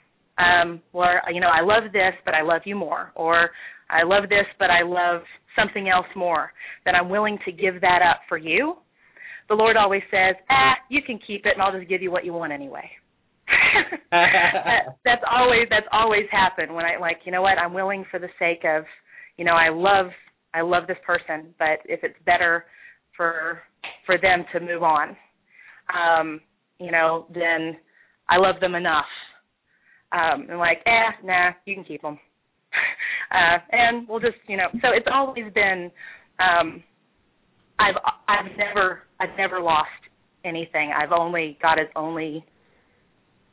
um, or, you know, I love this, but I love you more, or I love this, but I love something else more, that I'm willing to give that up for you, the Lord always says, ah, you can keep it, and I'll just give you what you want anyway. that, that's always that's always happened when I like, you know what, I'm willing for the sake of, you know, I love I love this person, but if it's better for for them to move on, um, you know, then I love them enough. Um, and like, eh, nah, you can keep them. uh, and we'll just, you know, so it's always been, um, I've I've never I've never lost anything. I've only God has only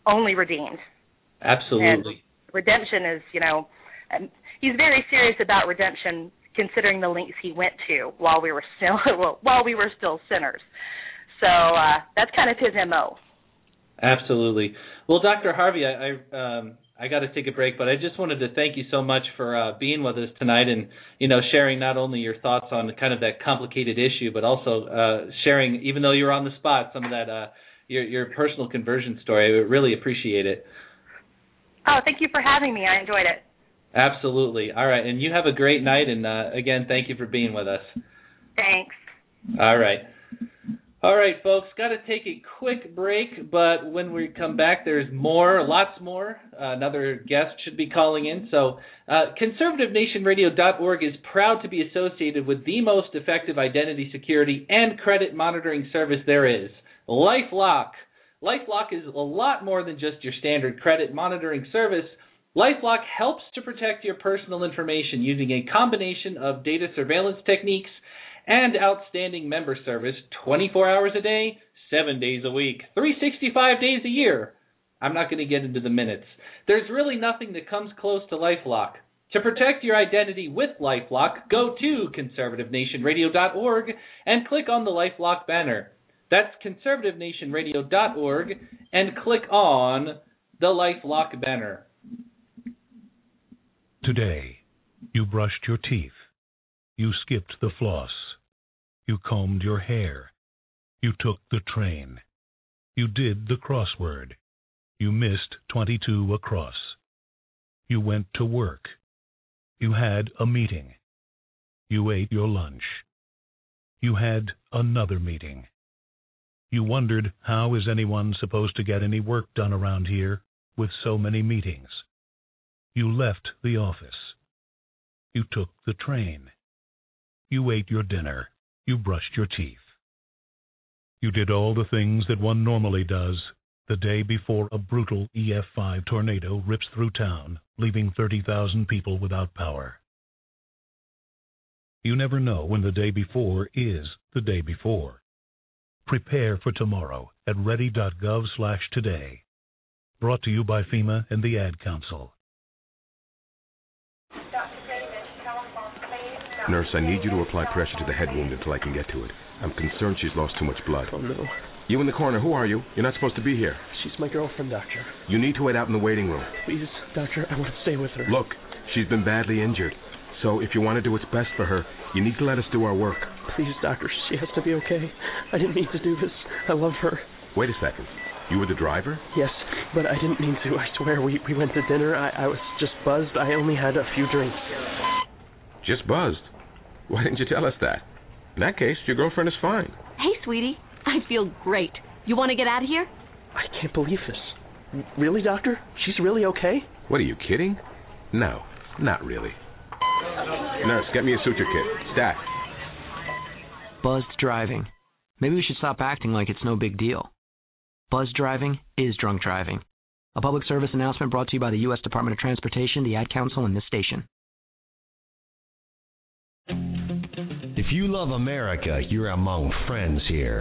only redeemed. Absolutely. And redemption is, you know, he's very serious about redemption, considering the lengths he went to while we were still while we were still sinners. So uh, that's kind of his M O. Absolutely. Well, Doctor Harvey, I I, um, I got to take a break, but I just wanted to thank you so much for uh, being with us tonight, and you know, sharing not only your thoughts on kind of that complicated issue, but also uh, sharing, even though you're on the spot, some of that uh, your your personal conversion story. I really appreciate it. Oh, thank you for having me. I enjoyed it. Absolutely. All right, and you have a great night, and uh, again, thank you for being with us. Thanks. All right. All right, folks, got to take a quick break, but when we come back, there's more, lots more. Uh, another guest should be calling in. So uh, conservative nation radio dot org is proud to be associated with the most effective identity security and credit monitoring service there is, LifeLock. LifeLock is a lot more than just your standard credit monitoring service. LifeLock helps to protect your personal information using a combination of data surveillance techniques and outstanding member service twenty-four hours a day, seven days a week, three hundred sixty-five days a year. I'm not going to get into the minutes. There's really nothing that comes close to LifeLock. To protect your identity with LifeLock, go to conservative nation radio dot org and click on the LifeLock banner. That's conservative nation radio dot org and click on the LifeLock banner. Today, you brushed your teeth. You skipped the floss. You combed your hair. You took the train. You did the crossword. You missed twenty-two across. You went to work. You had a meeting. You ate your lunch. You had another meeting. You wondered, how is anyone supposed to get any work done around here with so many meetings? You left the office. You took the train. You ate your dinner. You brushed your teeth. You did all the things that one normally does the day before a brutal E F five tornado rips through town, leaving thirty thousand people without power. You never know when the day before is the day before. Prepare for tomorrow at ready dot gov slash today. Brought to you by FEMA and the Ad Council. Nurse, I need you to apply pressure to the head wound until I can get to it. I'm concerned she's lost too much blood. Oh, no. You in the corner, who are you? You're not supposed to be here. She's my girlfriend, Doctor. You need to wait out in the waiting room. Please, Doctor, I want to stay with her. Look, she's been badly injured. So if you want to do what's best for her, you need to let us do our work. Please, Doctor, she has to be okay. I didn't mean to do this. I love her. Wait a second. You were the driver? Yes, but I didn't mean to. I swear, we, we went to dinner. I, I was just buzzed. I only had a few drinks. Just buzzed? Why didn't you tell us that? In that case, your girlfriend is fine. Hey, sweetie. I feel great. You want to get out of here? I can't believe this. Really, Doctor? She's really okay? What, are you kidding? No, not really. Nurse, get me a suture kit. Stat. Buzzed driving. Maybe we should stop acting like it's no big deal. Buzzed driving is drunk driving. A public service announcement brought to you by the U S Department of Transportation, the Ad Council, and this station. If you love America, you're among friends here.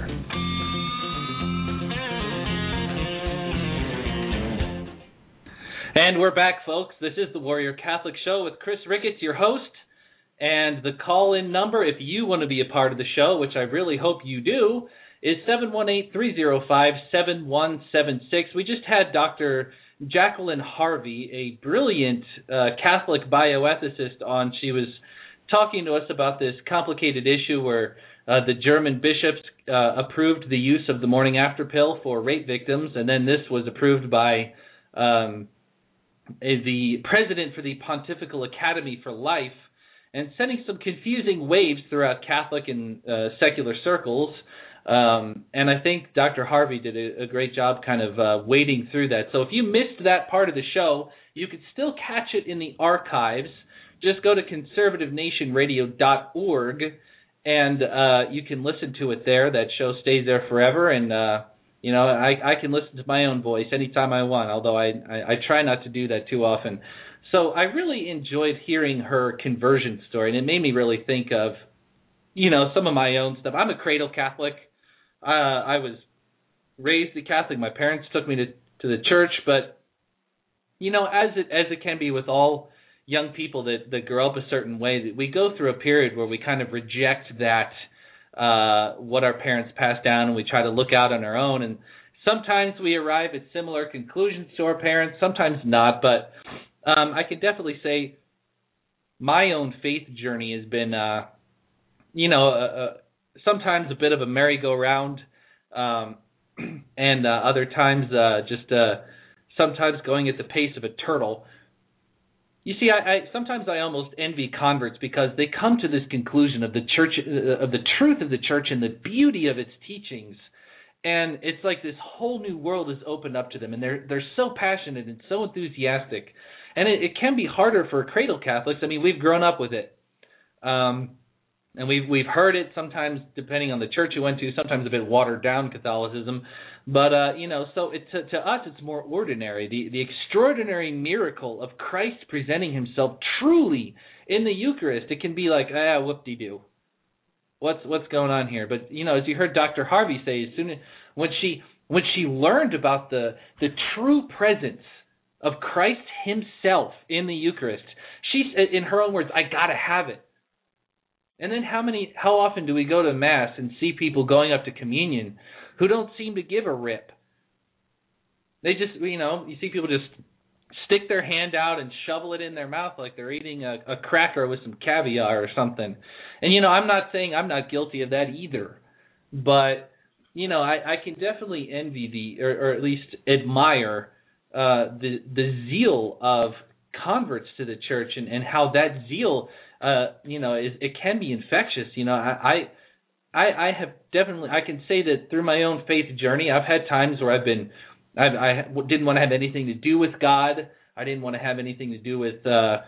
And we're back, folks. This is the Warrior Catholic Show with Chris Ricketts, your host. And the call-in number, if you want to be a part of the show, which I really hope you do, is seven one eight, three zero five, seven one seven six. We just had Doctor Jacqueline Harvey, a brilliant uh, Catholic bioethicist, on. She was talking to us about this complicated issue where uh, the German bishops uh, approved the use of the morning after pill for rape victims, and then this was approved by um, the president for the Pontifical Academy for Life, and sending some confusing waves throughout Catholic and uh, secular circles. Um, and I think Doctor Harvey did a, a great job kind of uh, wading through that. So if you missed that part of the show, you could still catch it in the archives. Just go to conservative nation radio dot org, and uh, you can listen to it there. That show stays there forever, and uh, you know I, I can listen to my own voice anytime I want, although I, I, I try not to do that too often. So I really enjoyed hearing her conversion story, and it made me really think of, you know, some of my own stuff. I'm a cradle Catholic. Uh, I was raised a Catholic. My parents took me to, to the church. But you know, as it as it can be with all young people that, that grow up a certain way, that we go through a period where we kind of reject that uh, what our parents passed down, and we try to look out on our own. And sometimes we arrive at similar conclusions to our parents, sometimes not. But um, I can definitely say my own faith journey has been, uh, you know, a, a, sometimes a bit of a merry-go-round, um, and uh, other times uh, just uh, sometimes going at the pace of a turtle. You see, I, I sometimes I almost envy converts because they come to this conclusion of the church, uh, of the truth of the church and the beauty of its teachings, and it's like this whole new world is opened up to them, and they're they're so passionate and so enthusiastic. And it, it can be harder for cradle Catholics. I mean, we've grown up with it, um, and we've we've heard it sometimes, depending on the church you went to. Sometimes a bit watered down Catholicism, but uh, you know, so it, to, to us it's more ordinary. The the extraordinary miracle of Christ presenting Himself truly in the Eucharist. It can be like, ah, whoop-de-doo. What's what's going on here? But you know, as you heard Doctor Harvey say, as soon as when she when she learned about the the true presence of Christ Himself in the Eucharist, she, in her own words, I gotta have it. And then how many, how often do we go to Mass and see people going up to communion who don't seem to give a rip? They just, you know, you see people just stick their hand out and shovel it in their mouth like they're eating a, a cracker with some caviar or something. And, you know, I'm not saying I'm not guilty of that either. But, you know, I, I can definitely envy the, or, or at least admire Uh, the the zeal of converts to the church, and, and how that zeal, uh, you know, is, it can be infectious. You know, I, I I have definitely, I can say that through my own faith journey, I've had times where I've been, I, I didn't want to have anything to do with God. I didn't want to have anything to do with uh,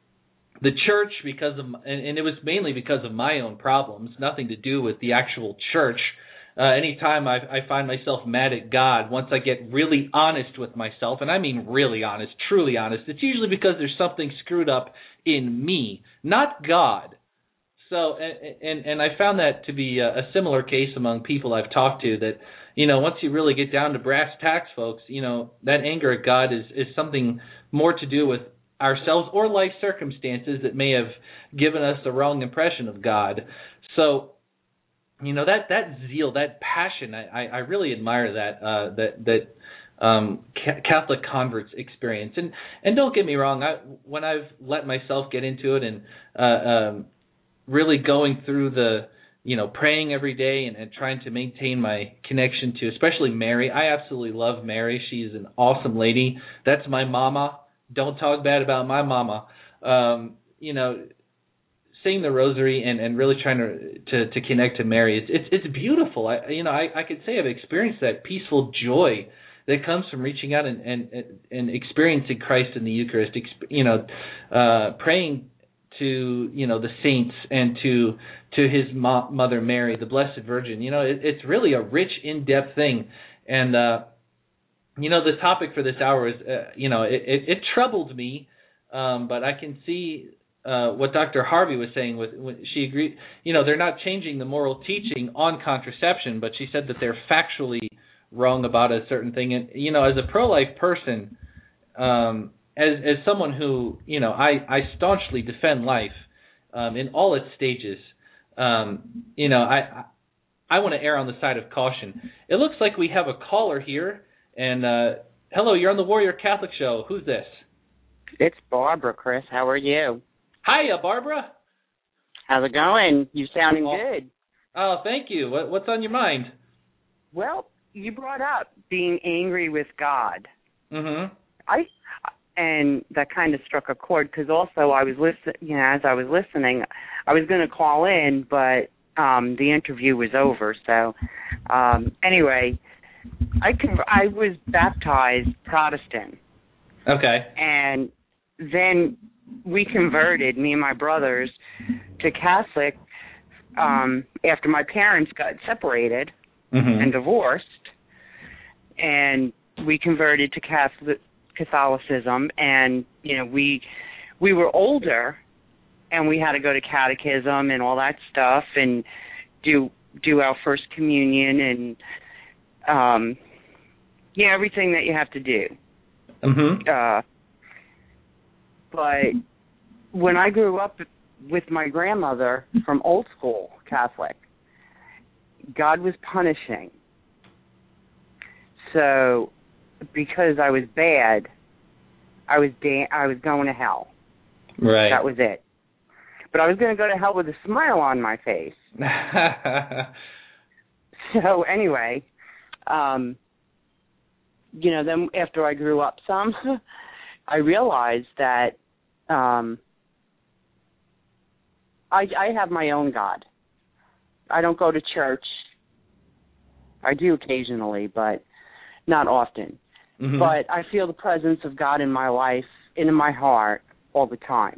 the church because of, and, and it was mainly because of my own problems, nothing to do with the actual church. Uh, anytime I, I find myself mad at God, once I get really honest with myself, and I mean really honest, truly honest, it's usually because there's something screwed up in me, not God. So, and and, and I found that to be a, a similar case among people I've talked to, that, you know, once you really get down to brass tacks, folks, you know, that anger at God is, is something more to do with ourselves or life circumstances that may have given us the wrong impression of God. So, you know, that, that zeal, that passion, I, I really admire that uh, that that um, Catholic converts experience. And and don't get me wrong, I, when I've let myself get into it and uh, um, really going through the, you know, praying every day and, and trying to maintain my connection to, especially Mary. I absolutely love Mary. She's an awesome lady. That's my mama. Don't talk bad about my mama. Um, you know, saying the rosary and, and really trying to, to to connect to Mary, it's it's, it's beautiful. I you know I, I could say I've experienced that peaceful joy that comes from reaching out and and, and experiencing Christ in the Eucharist. You know, uh, praying to you know the saints and to to His mo- mother Mary, the Blessed Virgin. You know, it, it's really a rich, in-depth thing. And uh, you know, the topic for this hour is uh, you know it, it, it troubled me, um, but I can see. Uh, what Doctor Harvey was saying, with when she agreed, you know, they're not changing the moral teaching on contraception, but she said that they're factually wrong about a certain thing. And, you know, as a pro-life person, um, as as someone who, you know, I, I staunchly defend life um, in all its stages, um, you know, I I want to err on the side of caution. It looks like we have a caller here, and uh, hello, you're on the Warrior Catholic Show. Who's this? It's Barbara, Chris. How are you? Hiya, Barbara. How's it going? You sounding oh. good. Oh, thank you. What, what's on your mind? Well, you brought up being angry with God. Mm-hmm. I and that kind of struck a chord because also I was listening. You know, as I was listening, I was going to call in, but um, the interview was over. So um, anyway, I con- I was baptized Protestant. Okay. And then we converted, me and my brothers, to Catholic um, after my parents got separated mm-hmm. and divorced, and we converted to Catholic Catholicism. And you know, we we were older, and we had to go to catechism and all that stuff, and do do our first communion, and um, yeah, everything that you have to do. Mm-hmm. Uh, but when I grew up with my grandmother from old school Catholic, God was punishing. So because I was bad, I was da- I was going to hell. Right. That was it. But I was going to go to hell with a smile on my face. So anyway, um, you know, then after I grew up some, I realized that um, I, I have my own God. I don't go to church. I do occasionally, but not often. Mm-hmm. But I feel the presence of God in my life and in my heart all the time.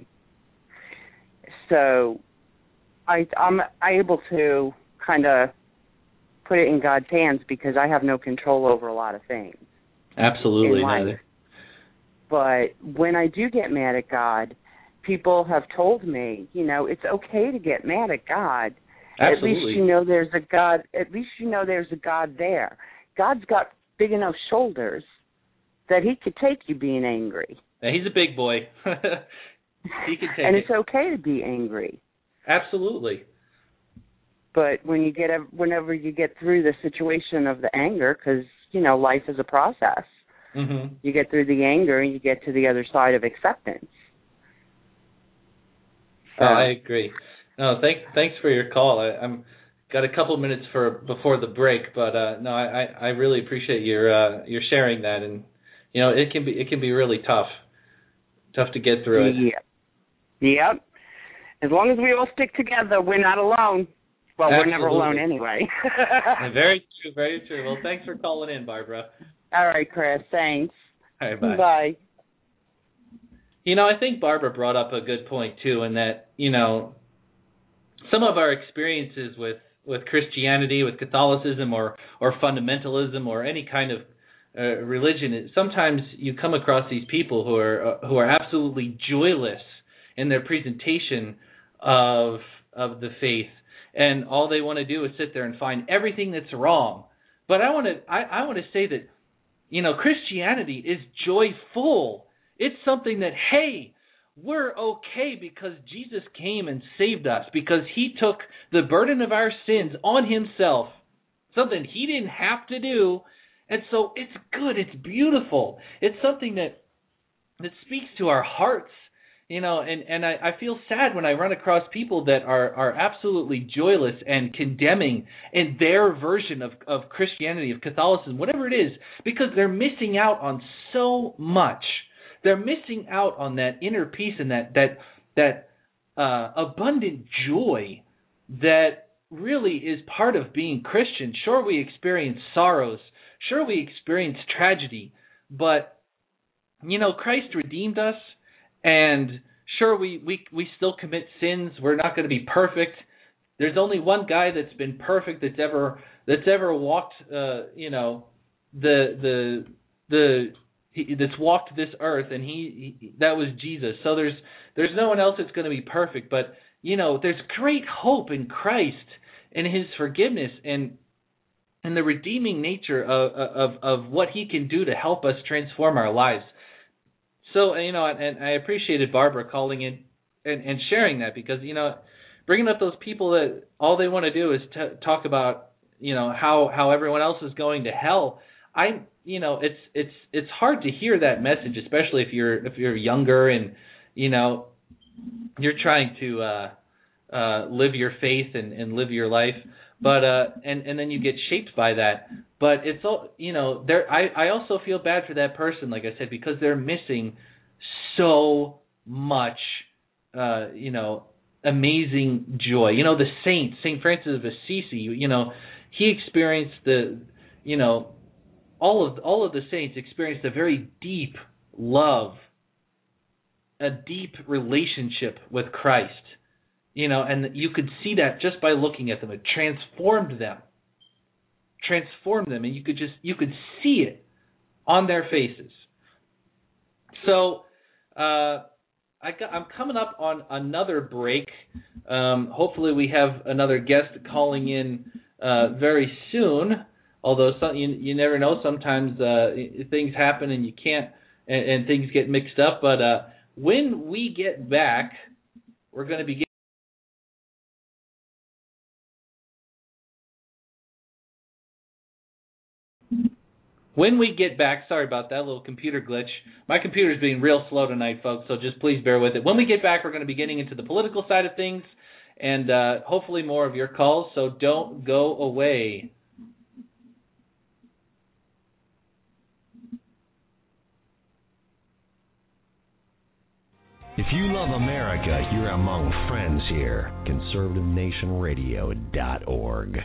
So I, I'm able to kind of put it in God's hands because I have no control over a lot of things. Absolutely. In life. But when I do get mad at God, people have told me, you know, it's okay to get mad at God. Absolutely. At least you know there's a God. At least you know there's a God there. God's got big enough shoulders that he could take you being angry. Yeah, he's a big boy. He can take and it. it's okay to be angry. Absolutely. But when you get, whenever you get through the situation of the anger, because you know life is a process. Mm-hmm. You get through the anger and you get to the other side of acceptance. So, oh, I agree. No, thanks. Thanks for your call. I, I'm got a couple minutes for before the break, but uh, no, I, I really appreciate your uh, your sharing that, and you know it can be it can be really tough, tough to get through it. Yeah. Yep. As long as we all stick together, we're not alone. Well, Absolutely. We're never alone anyway. Very true. Very true. Well, thanks for calling in, Barbara. All right, Chris. Thanks. All right, bye. Bye. You know, I think Barbara brought up a good point, too, in that, you know, some of our experiences with, with Christianity, with Catholicism or, or fundamentalism or any kind of uh, religion, sometimes you come across these people who are uh, who are absolutely joyless in their presentation of of the faith, and all they want to do is sit there and find everything that's wrong. But I want to I, I want to say that, you know, Christianity is joyful. It's something that, hey, we're okay because Jesus came and saved us, because he took the burden of our sins on himself, something he didn't have to do. And so it's good, it's beautiful. It's something that that speaks to our hearts, you know, and, and I, I feel sad when I run across people that are, are absolutely joyless and condemning in their version of, of Christianity, of Catholicism, whatever it is, because they're missing out on so much. They're missing out on that inner peace and that that that uh, abundant joy that really is part of being Christian. Sure, we experience sorrows. Sure, we experience tragedy. But, you know, Christ redeemed us. And sure, we, we, we still commit sins. We're not going to be perfect. There's only one guy that's been perfect that's ever that's ever walked. Uh, you know, the the the he, that's walked this earth, and he, he that was Jesus. So there's there's no one else that's going to be perfect. But you know, there's great hope in Christ and his forgiveness and and the redeeming nature of of of what he can do to help us transform our lives. So, you know, and I appreciated Barbara calling in and, and sharing that, because, you know, bringing up those people that all they want to do is t- talk about, you know, how, how everyone else is going to hell. I, you know, it's it's it's hard to hear that message, especially if you're if you're younger and, you know, you're trying to uh, uh, live your faith and, and live your life. But uh, and and then you get shaped by that. But it's all, you know, there. I, I also feel bad for that person, like I said, because they're missing so much, uh, you know, amazing joy. You know, the saints, Saint Francis of Assisi. You know, he experienced the, you know, all of all of the saints experienced a very deep love, a deep relationship with Christ. You know, and you could see that just by looking at them. It transformed them. Transformed them, and you could just you could see it on their faces. So uh, I got, I'm coming up on another break. Um, hopefully we have another guest calling in uh, very soon. although some, you, you never know, sometimes uh, things happen and you can't, and, and things get mixed up. But uh, when we get back, we're going to be When we get back, sorry about that little computer glitch. My computer's being real slow tonight, folks, so just please bear with it. When we get back, we're going to be getting into the political side of things and uh, hopefully more of your calls, so don't go away. If you love America, you're among friends here. conservative nation radio dot org.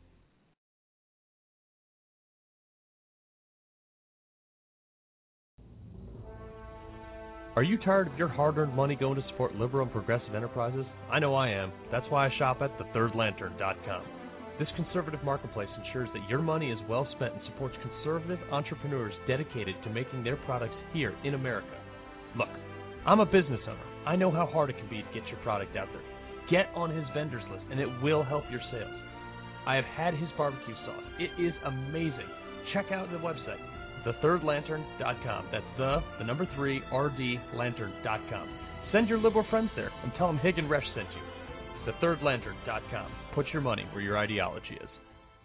Are you tired of your hard-earned money going to support liberal and progressive enterprises? I know I am. That's why I shop at the third lantern dot com. This conservative marketplace ensures that your money is well spent and supports conservative entrepreneurs dedicated to making their products here in America. Look, I'm a business owner. I know how hard it can be to get your product out there. Get on his vendors list, and it will help your sales. I have had his barbecue sauce. It is amazing. Check out the website, the third lantern dot com. That's the, the number three, R D, lantern dot com. Send your liberal friends there and tell them Hig and Resch sent you. the third lantern dot com. Put your money where your ideology is.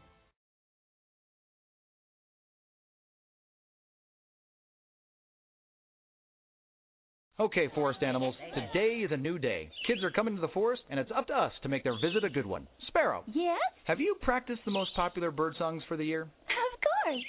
Okay, forest animals, today is a new day. Kids are coming to the forest, and it's up to us to make their visit a good one. Sparrow. Yes? Have you practiced the most popular bird songs for the year? Of course.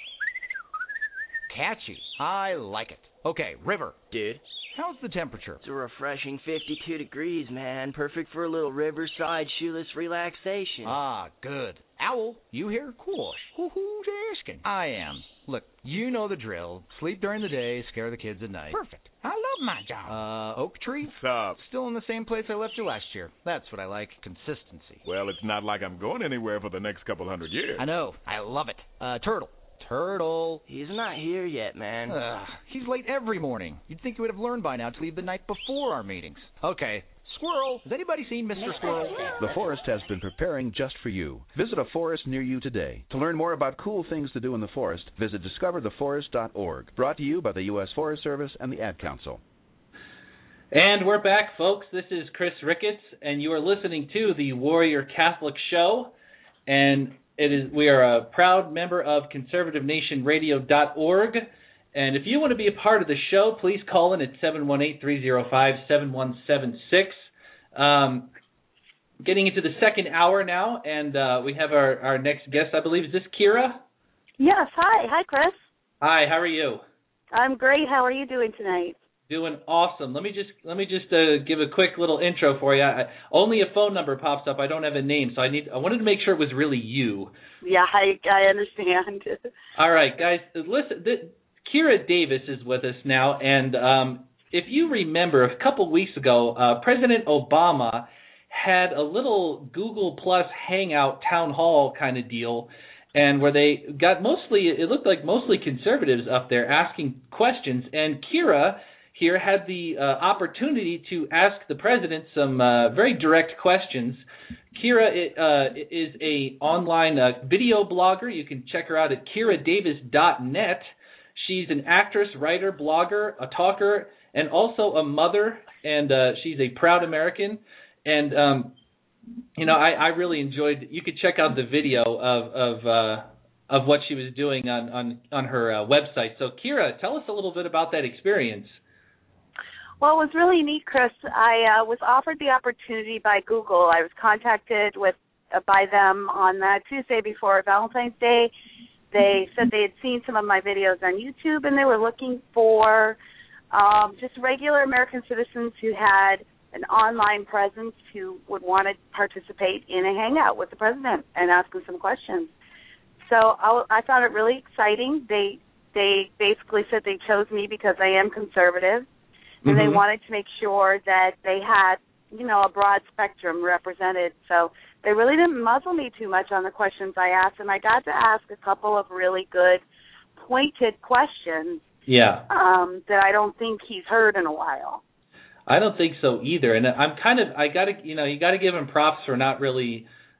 Catchy. I like it. Okay, River. Dude. How's the temperature? It's a refreshing fifty-two degrees, man. Perfect for a little riverside shoeless relaxation. Ah, good. Owl, you here? Cool. Who's asking? I am. Look, you know the drill. Sleep during the day, scare the kids at night. Perfect. I love my job. Uh, Oak Tree? What's up? Still in the same place I left you last year. That's what I like, consistency. Well, it's not like I'm going anywhere for the next couple hundred years. I know. I love it. Uh, Turtle. Turtle. He's not here yet, man. Ugh, he's late every morning. You'd think you would have learned by now to leave the night before our meetings. Okay. Squirrel. Has anybody seen Mister Squirrel? The forest has been preparing just for you. Visit a forest near you today. To learn more about cool things to do in the forest, visit discover the forest dot org. Brought to you by the U S Forest Service and the Ad Council. And we're back, folks. This is Chris Ricketts, and you are listening to the Warrior Catholic Show. And it is we are a proud member of conservative nation radio dot org. And if you want to be a part of the show, please call in at seven one eight, three oh five, seven one seven six. Um, getting into the second hour now, and uh, we have our, our next guest, I believe. Is this Kira? Yes, hi. Hi, Chris. Hi, how are you? I'm great. How are you doing tonight? Doing awesome. Let me just let me just uh, give a quick little intro for you. I, only a phone number pops up. I don't have a name, so I need. I wanted to make sure it was really you. Yeah, I I understand. All right, guys. Listen, the, Kira Davis is with us now, and um, if you remember, a couple weeks ago, uh, President Obama had a little Google Plus Hangout town hall kind of deal, and where they got mostly, it looked like mostly conservatives up there asking questions, and Kira here had the uh, opportunity to ask the president some uh, very direct questions. Kira uh, is a online uh, video blogger. You can check her out at kira davis dot net. She's an actress, writer, blogger, a talker, and also a mother, and uh, she's a proud American. And, um, you know, I, I really enjoyed – you could check out the video of of, uh, of what she was doing on, on, on her uh, website. So, Kira, tell us a little bit about that experience. Well, it was really neat, Chris. I uh, was offered the opportunity by Google. I was contacted with uh, by them on that Tuesday before Valentine's Day. They said they had seen some of my videos on YouTube, and they were looking for um, just regular American citizens who had an online presence who would want to participate in a hangout with the president and ask him some questions. So I, I found it really exciting. They they basically said they chose me because I am conservative, and mm-hmm. they wanted to make sure that they had, you know, a broad spectrum represented. So they really didn't muzzle me too much on the questions I asked, and I got to ask a couple of really good, pointed questions. Yeah. Um, that I don't think he's heard in a while. I don't think so either, and I'm kind of I got to you know you got to give him props for not really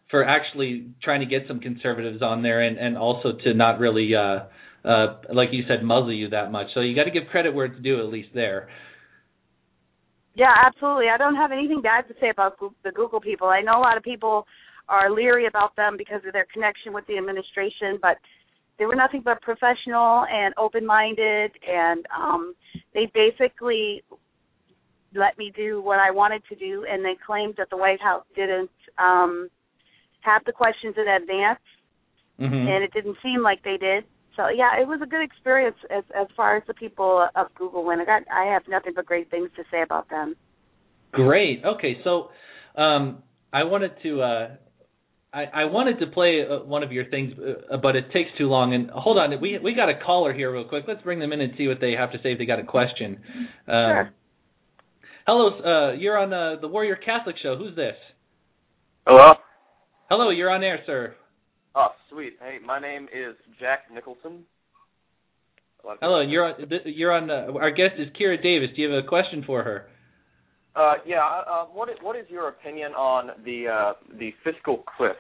for actually trying to get some conservatives on there, and, and also to not really, uh, uh, like you said, muzzle you that much. So you got to give credit where it's due, at least there. Yeah, absolutely. I don't have anything bad to say about the Google people. I know a lot of people are leery about them because of their connection with the administration, but they were nothing but professional and open-minded, and um, they basically let me do what I wanted to do, and they claimed that the White House didn't um, have the questions in advance, mm-hmm. and it didn't seem like they did. So, yeah, it was a good experience as as far as the people of Google went. I, got, I have nothing but great things to say about them. Great. Okay, so um, I wanted to uh, I, I wanted to play uh, one of your things, uh, but it takes too long. And hold on, we we got a caller here real quick. Let's bring them in and see what they have to say if they got a question. Um, sure. Hello, uh, you're on uh, the Warrior Catholic Show. Who's this? Hello? Hello, you're on air, sir. Oh, sweet. Hey, my name is Jack Nicholson. Hello, you're on. You're on. Uh, our guest is Kira Davis. Do you have a question for her? Uh, yeah. Uh, what is, what is your opinion on the uh, the fiscal cliff?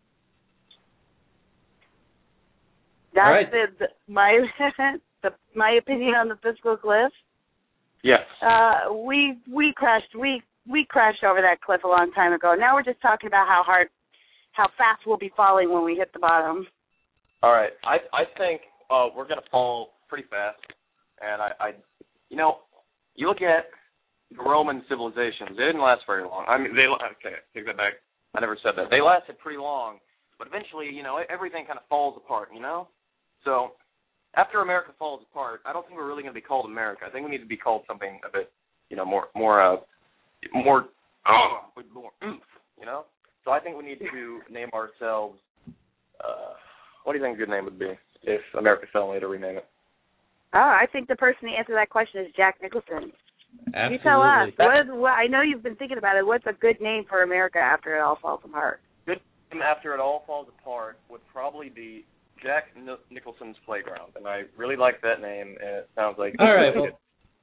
That's All right. the, the, my the, my opinion on the fiscal cliff. Yes. Uh, we we crashed we we crashed over that cliff a long time ago. Now we're just talking about how hard, how fast we'll be falling when we hit the bottom. All right. I I think uh, we're gonna fall pretty fast, and I, I you know you look at the Roman civilizations, they didn't last very long. I mean, they okay, take that back. I never said that. They lasted pretty long, but eventually, you know, everything kind of falls apart. You know, so. After America falls apart, I don't think we're really going to be called America. I think we need to be called something a bit, you know, more, more, uh, more, oh, more oomph, you know. So I think we need to name ourselves. Uh, what do you think a good name would be if America fell and we had to rename it? Oh, I think the person to answer that question is Jack Nicholson. Absolutely. You tell us. What, what, I know you've been thinking about it. What's a good name for America after it all falls apart? Good name after it all falls apart would probably be Jack Nicholson's Playground, and I really like that name, and it sounds like... All right, well...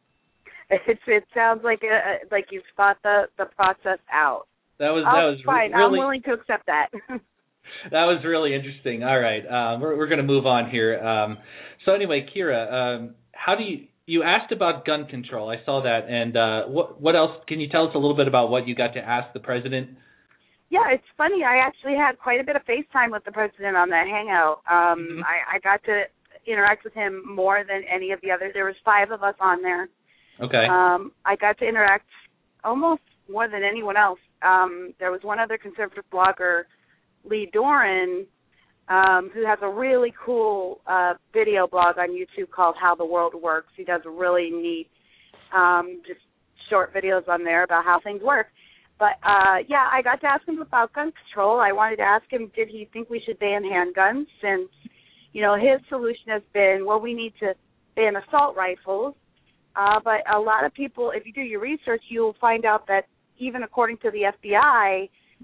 It, it sounds like a, like you've thought the, the process out. That was, oh, that was fine. really... I'm willing to accept that. That was really interesting. All right, um, we're, we're going to move on here. Um, so anyway, Kira, um, how do you... You asked about gun control. I saw that, and uh, what, what else... Can you tell us a little bit about what you got to ask the president? Yeah, it's funny. I actually had quite a bit of FaceTime with the president on that hangout. Um, mm-hmm. I, I got to interact with him more than any of the others. There was five of us on there. Okay. Um, I got to interact almost more than anyone else. Um, there was one other conservative blogger, Lee Doran, um, who has a really cool uh, video blog on YouTube called How the World Works. He does really neat, um, just short videos on there about how things work. But, uh, yeah, I got to ask him about gun control. I wanted to ask him, did he think we should ban handguns? Since, you know, his solution has been, well, we need to ban assault rifles. Uh, but a lot of people, if you do your research, you'll find out that even according to the F B I,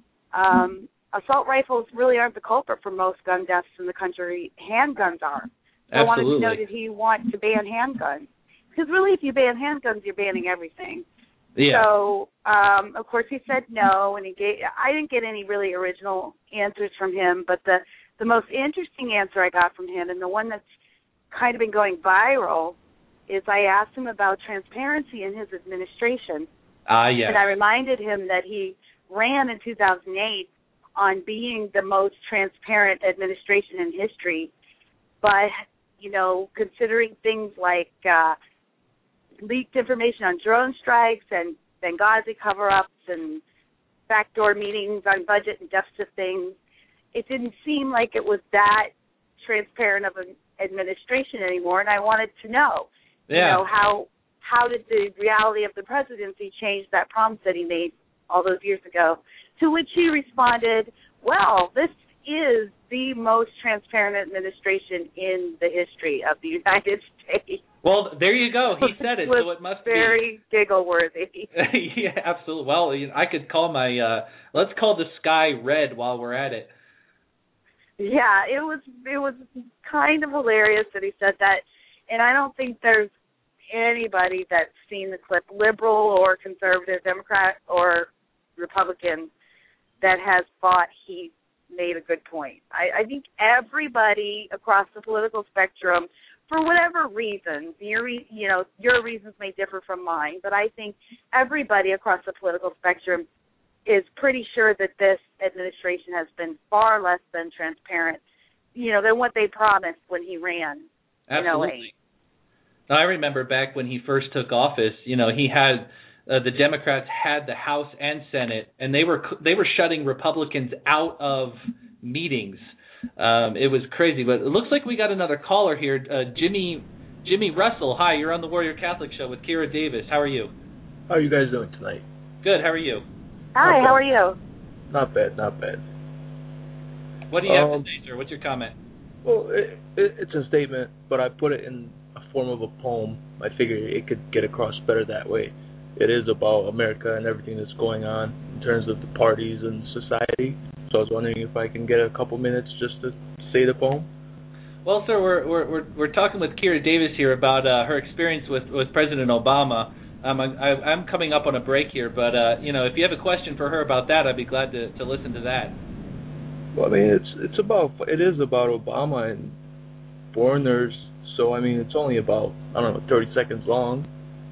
um, assault rifles really aren't the culprit for most gun deaths in the country. Handguns are. So I wanted to know, did he want to ban handguns? Because really, if you ban handguns, you're banning everything. Yeah. So, um, of course, he said no, and he gave. I didn't get any really original answers from him, but the, the most interesting answer I got from him, and the one that's kind of been going viral, is I asked him about transparency in his administration. Ah, uh, yes. And I reminded him that he ran in two thousand eight on being the most transparent administration in history, but, you know, considering things like uh, leaked information on drone strikes and Benghazi cover-ups and backdoor meetings on budget and deficit things, it didn't seem like it was that transparent of an administration anymore, and I wanted to know, yeah. you know, how how did the reality of the presidency change that promise that he made all those years ago? To which he responded, well, this is the most transparent administration in the history of the United States. Well, there you go. He said it, so it must very be. Very giggle-worthy. Yeah, absolutely. Well, you know, I could call my, uh, let's call the sky red while we're at it. Yeah, it was it was kind of hilarious that he said that, and I don't think there's anybody that's seen the clip, liberal or conservative, Democrat or Republican, that has thought he made a good point. I, I think everybody across the political spectrum, for whatever reasons, your you know your reasons may differ from mine, but I think everybody across the political spectrum is pretty sure that this administration has been far less than transparent, you know, than what they promised when he ran. Absolutely. I remember back when he first took office, you know, he had uh, the Democrats had the House and Senate, and they were they were shutting Republicans out of meetings. Um, it was crazy, but it looks like we got another caller here. Uh, Jimmy Jimmy Russell, hi, you're on the Warrior Catholic Show with Kira Davis. How are you? How are you guys doing tonight? Good, how are you? Hi, how are you? Not bad, not bad. What do you have um, to say, sir? What's your comment? Well, it, it, it's a statement, but I put it in a form of a poem. I figured it could get across better that way. It is about America and everything that's going on in terms of the parties and society. So I was wondering if I can get a couple minutes just to say the poem. Well, sir, we're we're we're, we're talking with Kira Davis here about uh, her experience with, with President Obama. Um, I, I'm coming up on a break here, but uh, you know, if you have a question for her about that, I'd be glad to, to listen to that. Well, I mean, it's it's about it is about Obama and foreigners. So I mean, it's only about I don't know thirty seconds long.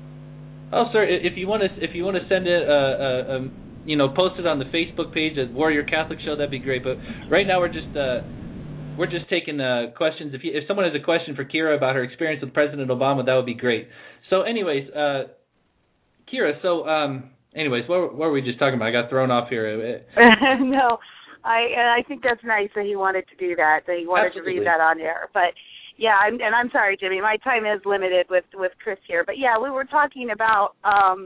Oh, sir, if you want to if you want to send it, uh, uh, um, you know, post it on the Facebook page at Warrior Catholic Show, that'd be great. But right now we're just uh, we're just taking uh, questions. If you, if someone has a question for Kira about her experience with President Obama, that would be great. So, anyways, uh, Kira. So, um, anyways, what, what were we just talking about? I got thrown off here. No, I I think that's nice that he wanted to do that. That he wanted Absolutely. to read that on air, but. Yeah, I'm, and I'm sorry, Jimmy. My time is limited with, with Chris here. But, yeah, we were talking about, um,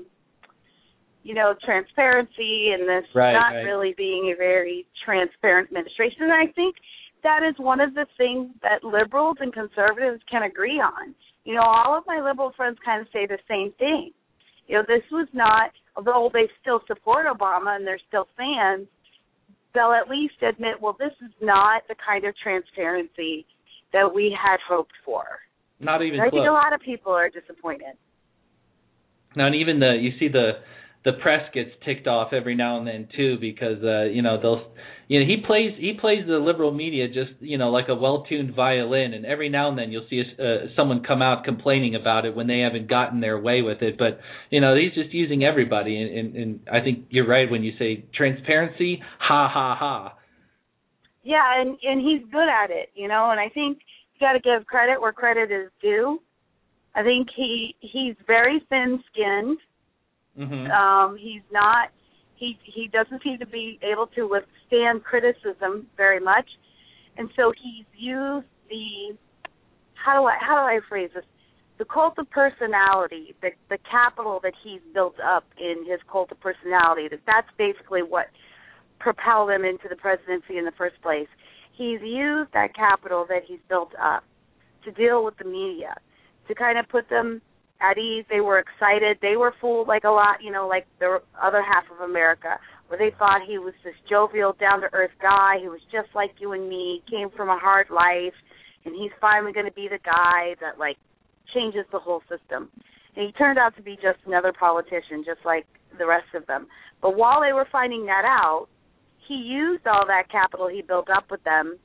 you know, transparency and this right, not right. really being a very transparent administration. And I think that is one of the things that liberals and conservatives can agree on. You know, all of my liberal friends kind of say the same thing. You know, this was not, although they still support Obama and they're still fans, they'll at least admit, well, this is not the kind of transparency that we had hoped for. Not even I close. think a lot of people are disappointed. Now, and even the you see the the press gets ticked off every now and then too, because uh, you know they'll you know he plays he plays the liberal media just you know like a well-tuned violin, and every now and then you'll see a, uh, someone come out complaining about it when they haven't gotten their way with it. But you know he's just using everybody, and, and, and I think you're right when you say transparency. Ha ha ha. Yeah, and, and he's good at it, you know, and I think you got to give credit where credit is due. I think he he's very thin-skinned. Mm-hmm. Um, he's not he he doesn't seem to be able to withstand criticism very much, and so he's used the how do I how do I phrase this? The cult of personality, the the capital that he's built up in his cult of personality. That that's basically what propelled him into the presidency in the first place. He's used that capital that he's built up to deal with the media, to kind of put them at ease. They were excited. They were fooled like a lot, you know, like the other half of America, where they thought he was this jovial, down-to-earth guy who was just like you and me, came from a hard life, and he's finally going to be the guy that, like, changes the whole system. And he turned out to be just another politician, just like the rest of them. But while they were finding that out, he used all that capital he built up with them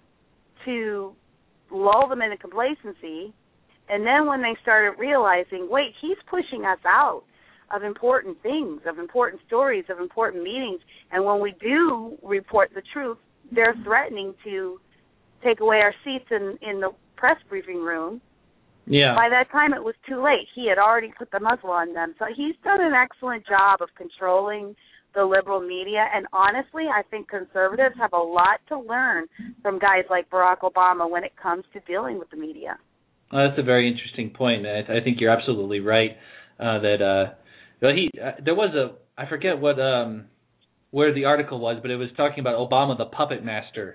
to lull them into complacency. And then when they started realizing, wait, he's pushing us out of important things, of important stories, of important meetings, and when we do report the truth, they're threatening to take away our seats in, in the press briefing room. Yeah. By that time, it was too late. He had already put the muzzle on them. So he's done an excellent job of controlling the liberal media, and honestly, I think conservatives have a lot to learn from guys like Barack Obama when it comes to dealing with the media. Well, that's a very interesting point. I, I think you're absolutely right uh, that uh, well, he uh, there was a I forget what um, where the article was, but it was talking about Obama the puppet master,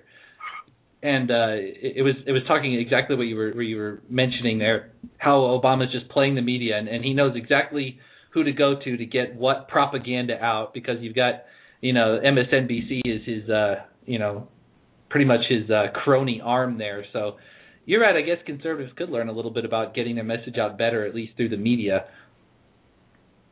and uh, it, it was it was talking exactly what you were what you were mentioning there, how Obama's just playing the media, and, and he knows exactly who to go to to get what propaganda out, because you've got, you know, M S N B C is his, uh, you know, pretty much his uh, crony arm there. So you're right. I guess conservatives could learn a little bit about getting their message out better, at least through the media.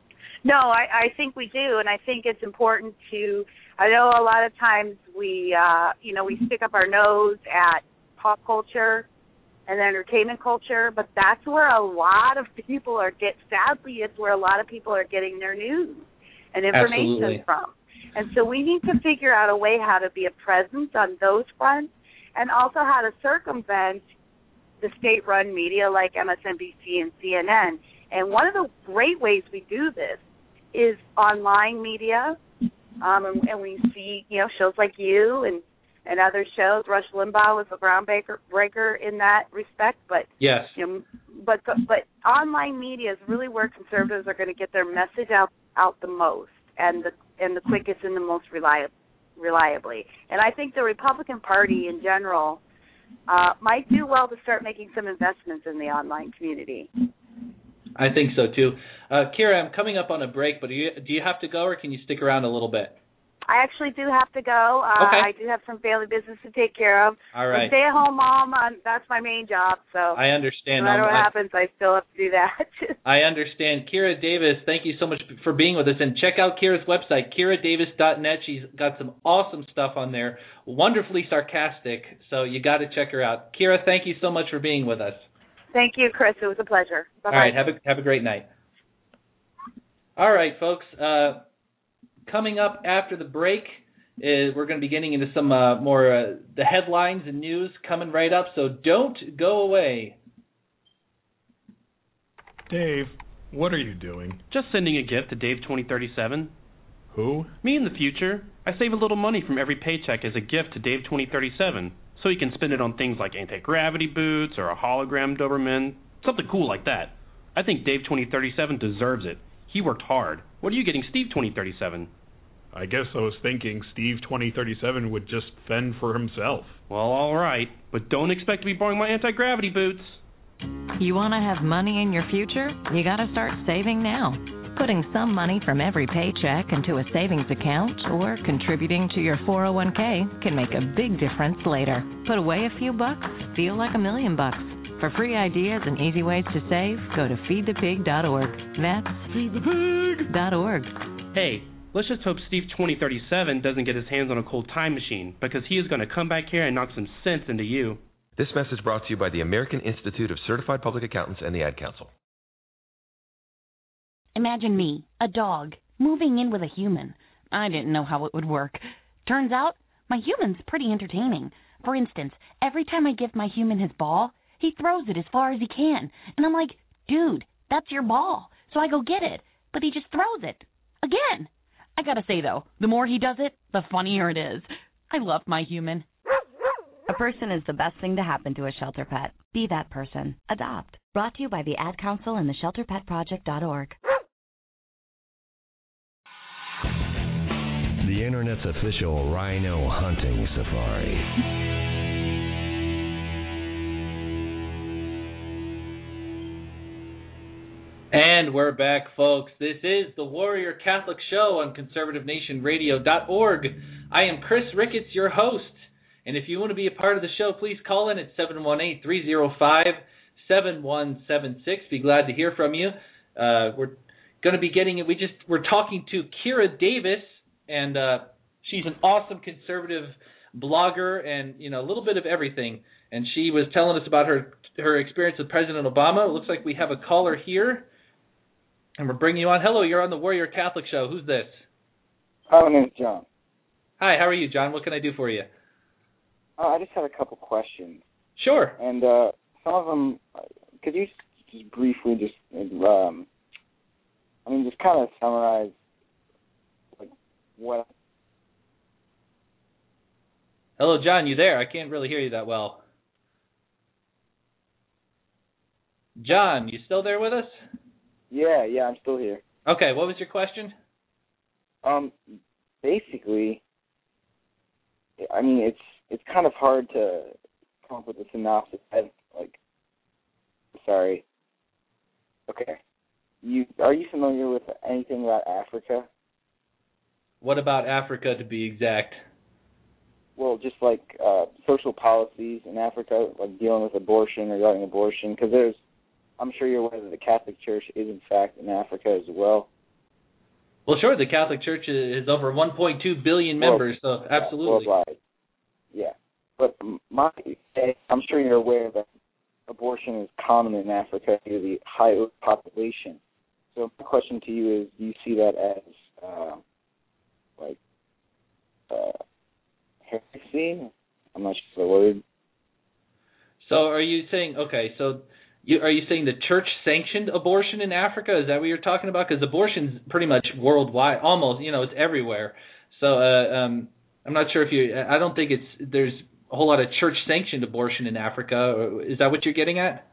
No, I, I think we do, and I think it's important to. I know a lot of times we, uh, you know, we stick up our nose at pop culture and entertainment culture, but that's where a lot of people are get. Sadly, it's where a lot of people are getting their news and information Absolutely. from. And so we need to figure out a way how to be a presence on those fronts, and also how to circumvent the state-run media like M S N B C and C N N. And one of the great ways we do this is online media, um, and, and we see, you know, shows like you and, and other shows. Rush Limbaugh was a groundbreaker breaker in that respect, but yes, you know, but but online media is really where conservatives are going to get their message out out the most and the and the quickest and the most reliable, reliably. And I think the Republican Party in general uh, might do well to start making some investments in the online community. I think so too. Uh, Kira, I'm coming up on a break, but do you, do you have to go, or can you stick around a little bit? I actually do have to go. Uh, okay. I do have some family business to take care of. All right. Stay at home mom, uh, that's my main job. So I understand. no matter what I, happens, I still have to do that. I understand. Kira Davis, thank you so much for being with us. And check out Kira's website, kira davis dot net. She's got some awesome stuff on there, wonderfully sarcastic. So you got to check her out. Kira, thank you so much for being with us. Thank you, Chris. It was a pleasure. Bye-bye. All right. Have a have a great night. All right, folks. Uh, coming up after the break is we're going to be getting into some uh, more uh, the headlines and news coming right up. So don't go away. Dave, what are you doing? Just sending a gift to Dave twenty thirty-seven. Who? Me in the future. I save a little money from every paycheck as a gift to Dave twenty thirty-seven, so he can spend it on things like anti-gravity boots or a hologram Doberman, something cool like that. I think Dave twenty thirty-seven deserves it. He worked hard. What are you getting Steve twenty thirty-seven? I guess I was thinking Steve twenty thirty-seven would just fend for himself. Well, all right, but don't expect to be borrowing my anti-gravity boots. You want to have money in your future? You got to start saving now. Putting some money from every paycheck into a savings account or contributing to your four oh one k can make a big difference later. Put away a few bucks, feel like a million bucks. For free ideas and easy ways to save, go to feed the pig dot org. That's feed the pig dot org. Hey, let's just hope Steve twenty thirty-seven doesn't get his hands on a cold time machine, because he is going to come back here and knock some sense into you. This message brought to you by the American Institute of Certified Public Accountants and the Ad Council. Imagine me, a dog, moving in with a human. I didn't know how it would work. Turns out, my human's pretty entertaining. For instance, every time I give my human his ball, he throws it as far as he can. And I'm like, dude, that's your ball. So I go get it. But he just throws it. Again. I gotta say, though, the more he does it, the funnier it is. I love my human. A person is the best thing to happen to a shelter pet. Be that person. Adopt. Brought to you by the Ad Council and the shelter pet project dot org. The Internet's official rhino hunting safari. And we're back, folks. This is the Warrior Catholic Show on conservative nation radio dot org. I am Chris Ricketts, your host. And if you want to be a part of the show, please call in at seven one eight, three zero five, seven one seven six. Be glad to hear from you. Uh, we're going to be getting it. We just we're talking to Kira Davis, and uh, she's an awesome conservative blogger, and you know a little bit of everything. And she was telling us about her her experience with President Obama. It looks like we have a caller here, and we're bringing you on. Hello, you're on the Warrior Catholic Show. Who's this? Hi, my name's John. Hi, how are you, John? What can I do for you? Uh, I just had a couple questions. Sure. And uh, some of them, could you just briefly just, um, I mean, just kind of summarize, like, what... Hello, John, you there? I can't really hear you that well. John, you still there with us? Yeah, yeah, I'm still here. Okay, what was your question? Um, basically, I mean, it's it's kind of hard to come up with a synopsis. I, like, sorry. Okay. You are you familiar with anything about Africa? What about Africa, to be exact? Well, just like uh, social policies in Africa, like dealing with abortion, regarding abortion, because there's, I'm sure you're aware that the Catholic Church is in fact in Africa as well. Well, sure. The Catholic Church is over one point two billion members, so absolutely. Worldwide. Yeah. But my, I'm sure you're aware that abortion is common in Africa due to the high population. So my question to you is, do you see that as, uh, like, uh, heresy? I'm not sure the word. So are you saying, okay, so you, are you saying the church sanctioned abortion in Africa? Is that what you're talking about? Because abortion's pretty much worldwide, almost, you know, it's everywhere. So uh, um, I'm not sure if you, I don't think it's, there's a whole lot of church sanctioned abortion in Africa. Is that what you're getting at?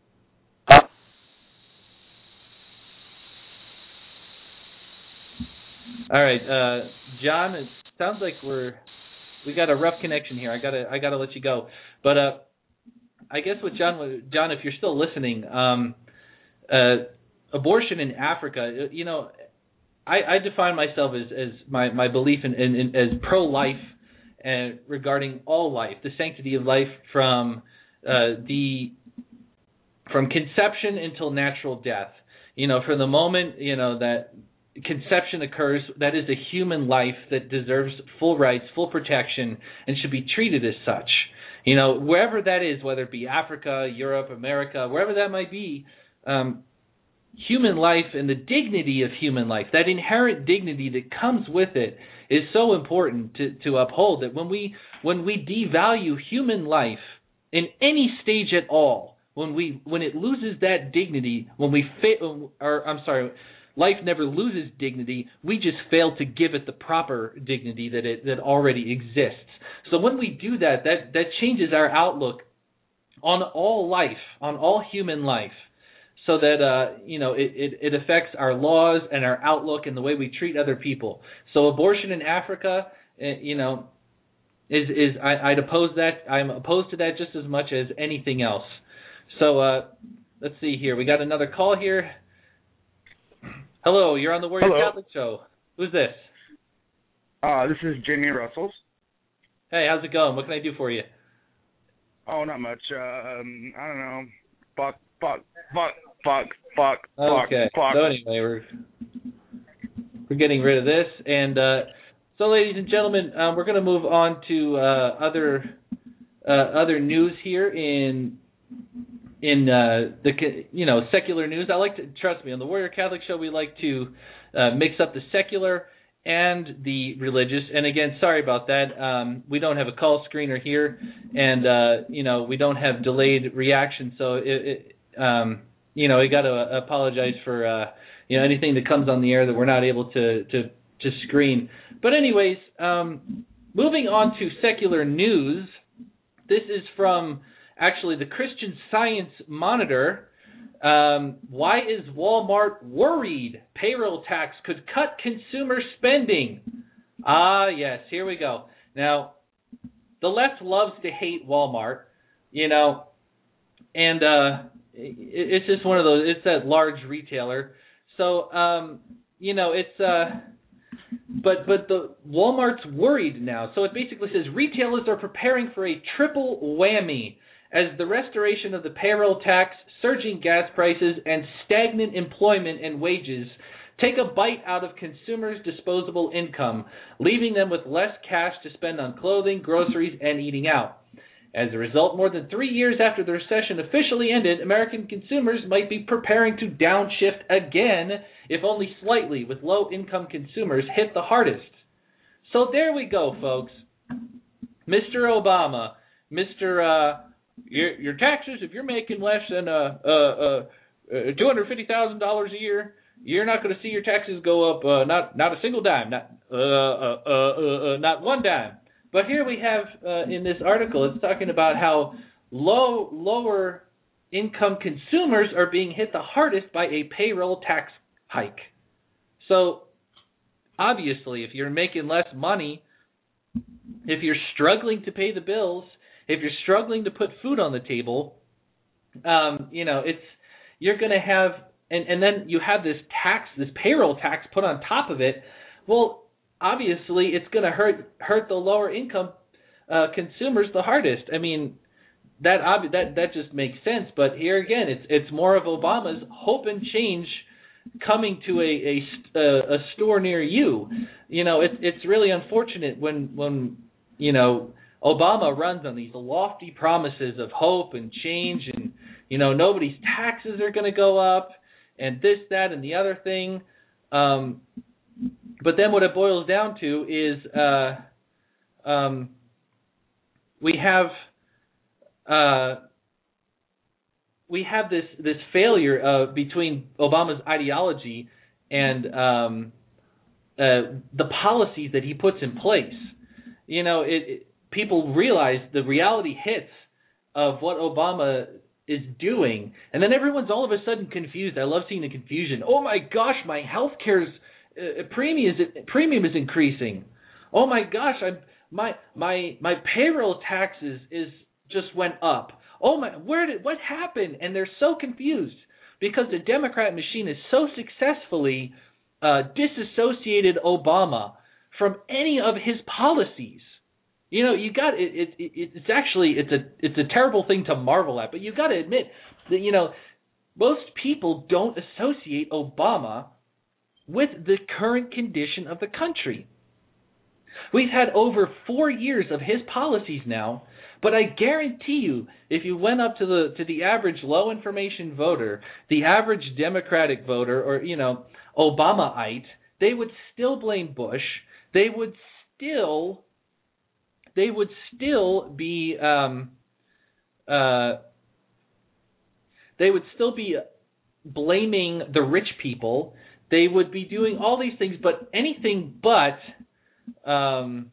All right, uh, John, it sounds like we're, we got a rough connection here. I gotta, I gotta let you go. But, uh, I guess what John, John, if you're still listening, um, uh, abortion in Africa, you know, I, I define myself as, as my, my belief in, in, in as pro-life and regarding all life, the sanctity of life from uh, the from conception until natural death. You know, from the moment you know that conception occurs, that is a human life that deserves full rights, full protection, and should be treated as such. You know, wherever that is, whether it be Africa, Europe, America, wherever that might be, um, human life and the dignity of human life, that inherent dignity that comes with it, is so important to, to uphold that when we when we devalue human life in any stage at all, when we when it loses that dignity, when we fail, or I'm sorry, life never loses dignity, we just fail to give it the proper dignity that it that already exists. So when we do that, that, that changes our outlook on all life, on all human life, so that uh, you know it, it, it affects our laws and our outlook and the way we treat other people. So abortion in Africa, uh, you know, is is I, I'd oppose that. I'm opposed to that just as much as anything else. So uh, let's see here. We got another call here. Hello, you're on the Warrior Hello. Catholic Show. Who's this? Uh, this is Jamie Russells. Hey, how's it going? What can I do for you? Oh, not much. Uh, um, I don't know. Fuck, fuck, fuck, fuck, fuck, Okay. fuck, fuck. So anyway, we're we're getting rid of this, and uh, so, ladies and gentlemen, um, we're going to move on to uh, other uh, other news here in in uh, the you know secular news. I like to trust me on the Warrior Catholic Show. We like to uh, mix up the secular and the religious. And again, sorry about that. Um, we don't have a call screener here, and uh, you know we don't have delayed reaction. So it, it, um, you know we got to apologize for uh, you know anything that comes on the air that we're not able to to, to screen. But anyways, um, moving on to secular news. This is from actually the Christian Science Monitor. Um, why is Walmart worried payroll tax could cut consumer spending? Ah, yes, here we go. Now, the left loves to hate Walmart, you know, and uh, it, it's just one of those, it's that large retailer. So, um, you know, it's, uh, but but the Walmart's worried now. So it basically says retailers are preparing for a triple whammy as the restoration of the payroll tax, surging gas prices, and stagnant employment and wages take a bite out of consumers' disposable income, leaving them with less cash to spend on clothing, groceries, and eating out. As a result, more than three years after the recession officially ended, American consumers might be preparing to downshift again, if only slightly, with low-income consumers hit the hardest. So there we go, folks. Mister Obama, Mister Uh, Your, your taxes, if you're making less than uh, uh, uh, two hundred fifty thousand dollars a year, you're not going to see your taxes go up, uh, not not a single dime, not uh, uh, uh, uh, uh, not one dime. But here we have uh, in this article, it's talking about how low lower income consumers are being hit the hardest by a payroll tax hike. So obviously, if you're making less money, if you're struggling to pay the bills, if you're struggling to put food on the table, um, you know, it's you're going to have, and, and then you have this tax, this payroll tax put on top of it. Well, obviously, it's going to hurt hurt the lower income uh, consumers the hardest. I mean, that obvi- that that just makes sense. But here again, it's it's more of Obama's hope and change coming to a a, a store near you. You know, it's it's really unfortunate when when you know Obama runs on these lofty promises of hope and change, and you know nobody's taxes are going to go up, and this, that, and the other thing. Um, but then what it boils down to is uh, um, we have uh, we have this this failure uh, between Obama's ideology and um, uh, the policies that he puts in place. You know, it, it, people realize the reality hits of what Obama is doing, and then everyone's all of a sudden confused. I love seeing the confusion. Oh my gosh, my healthcare's uh, premium is premium is increasing. Oh my gosh, I'm my my my payroll taxes is just went up. Oh my, where did what happened? And they're so confused because the Democrat machine has so successfully uh, disassociated Obama from any of his policies. You know, you got it, it, it. It's actually it's a it's a terrible thing to marvel at, but you got to admit that you know most people don't associate Obama with the current condition of the country. We've had over four years of his policies now, but I guarantee you, if you went up to the to the average low information voter, the average Democratic voter, or you know Obamaite, they would still blame Bush. They would still They would still be um, uh, they would still be blaming the rich people. They would be doing all these things, but anything but um,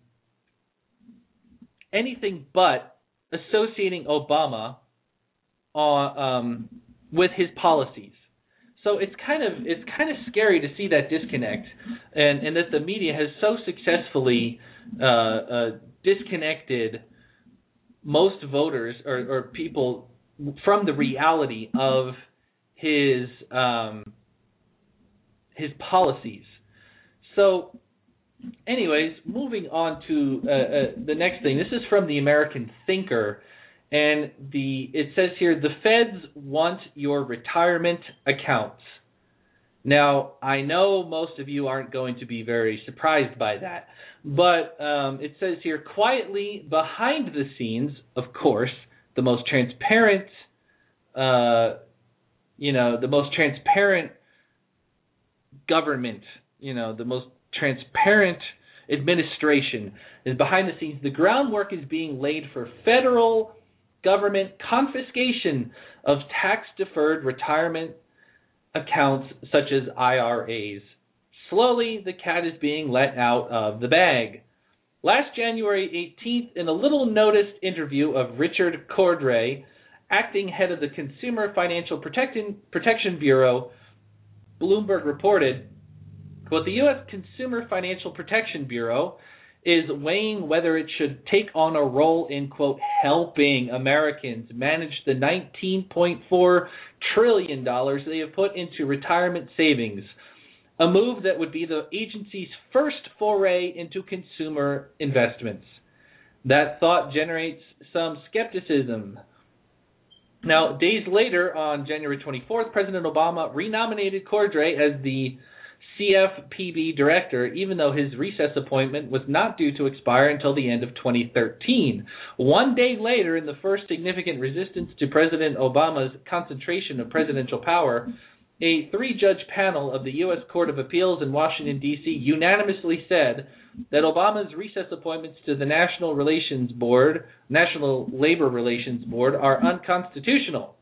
anything but associating Obama uh, um, with his policies. So it's kind of it's kind of scary to see that disconnect, and, and that the media has so successfully uh, uh, disconnected most voters or, or people from the reality of his um, his policies. So, anyways, moving on to uh, uh, the next thing. This is from the American Thinker, and the it says here, the feds want your retirement accounts. Now, I know most of you aren't going to be very surprised by that, but um, it says here, quietly behind the scenes, of course, the most transparent, uh, you know, the most transparent government, you know, the most transparent administration is behind the scenes. The groundwork is being laid for federal government confiscation of tax-deferred retirement accounts such as I R As. Slowly, the cat is being let out of the bag. Last January eighteenth, in a little-noticed interview of Richard Cordray, acting head of the Consumer Financial Protection, Protection Bureau, Bloomberg reported, quote, the U S Consumer Financial Protection Bureau is weighing whether it should take on a role in, quote, helping Americans manage the nineteen point four trillion dollars they have put into retirement savings, a move that would be the agency's first foray into consumer investments. That thought generates some skepticism. Now, days later, on January twenty-fourth, President Obama renominated Cordray as the C F P B director, even though his recess appointment was not due to expire until the end of twenty thirteen. One day later, in the first significant resistance to President Obama's concentration of presidential power, a three-judge panel of the U S Court of Appeals in Washington, D C unanimously said that Obama's recess appointments to the National Relations Board, National Labor Relations Board, are unconstitutional.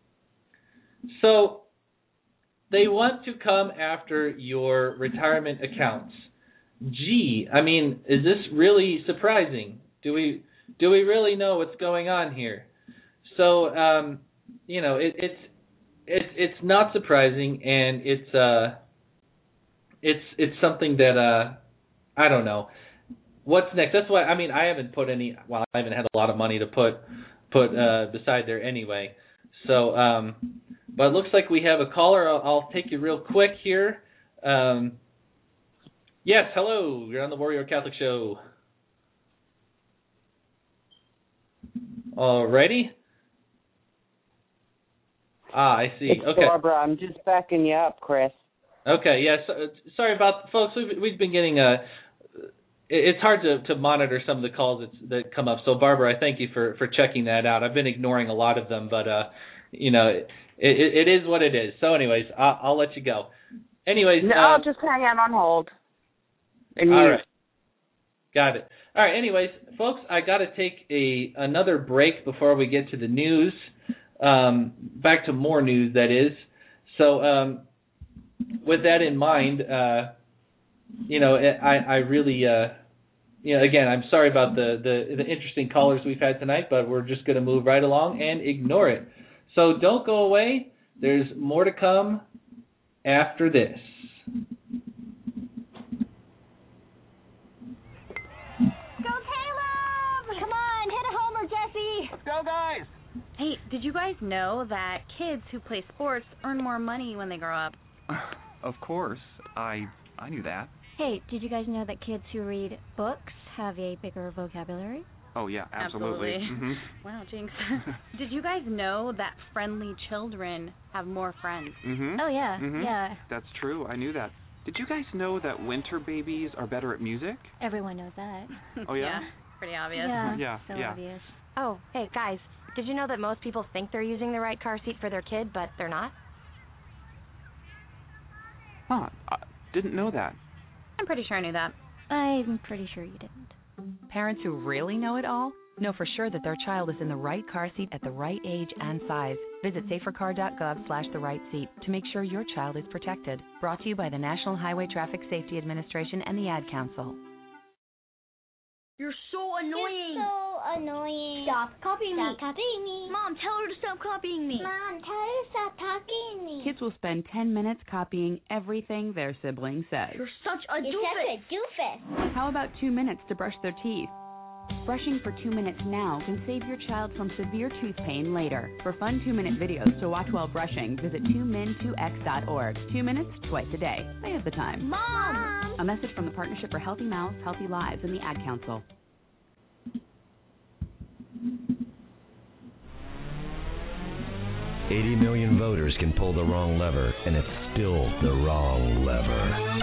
So, they want to come after your retirement accounts. Gee, I mean, is this really surprising? Do we do we really know what's going on here? So, um, you know, it, it's it's it's not surprising, and it's uh, it's it's something that uh, I don't know. What's next? That's why I mean I haven't put any. Well, I haven't had a lot of money to put put uh, beside there anyway. So. Um, But it looks like we have a caller. I'll, I'll take you real quick here. Um, yes, hello. You're on the Warrior Catholic Show. Alrighty. Ah, I see. It's okay. Barbara, I'm just backing you up, Chris. Okay, yeah. So, sorry about folks. We've we've been getting a. It's hard to, to monitor some of the calls that, that come up. So Barbara, I thank you for, for checking that out. I've been ignoring a lot of them, but uh, you know, it, it, it is what it is. So, anyways, I'll, I'll let you go. Anyways, no, uh, I'll just hang out on hold. And all you. right, got it. All right. Anyways, folks, I got to take a another break before we get to the news. Um, back to more news, that is. So. Um, With that in mind, uh, you know, I, I really, uh, you know, again, I'm sorry about the, the, the interesting callers we've had tonight, but we're just going to move right along and ignore it. So don't go away. There's more to come after this. Go, Caleb! Come on, hit a homer, Jesse! Let's go, guys! Hey, did you guys know that kids who play sports earn more money when they grow up? Of course. I I knew that. Hey, did you guys know that kids who read books have a bigger vocabulary? Oh, yeah, absolutely. Absolutely. Mm-hmm. Wow, Jinx. Did you guys know that friendly children have more friends? Mm-hmm. Oh, yeah, mm-hmm. yeah. That's true. I knew that. Did you guys know that winter babies are better at music? Everyone knows that. Oh, yeah? Yeah, pretty obvious. Yeah, yeah, so yeah. obvious. Oh, hey, guys, did you know that most people think they're using the right car seat for their kid, but they're not? Huh, I didn't know that. I'm pretty sure I knew that. I'm pretty sure you didn't. Parents who really know it all know for sure that their child is in the right car seat at the right age and size. Visit safercar.gov slash the right seat to make sure your child is protected. Brought to you by the National Highway Traffic Safety Administration and the Ad Council. You're so annoying. You're so annoying. Stop copying stop me. copying me. Mom, tell her to stop copying me. Mom, tell her to stop talking to me. Kids will spend ten minutes copying everything their sibling says. You're such a You're doofus. such a doofus. How about two minutes to brush their teeth? Brushing for two minutes now can save your child from severe tooth pain later. For fun two-minute videos to watch while brushing, visit two min two x dot org. Two minutes, twice a day. They have the time. Mom! A message from the Partnership for Healthy Mouths, Healthy Lives, and the Ad Council. eighty million voters can pull the wrong lever, and it's still the wrong lever.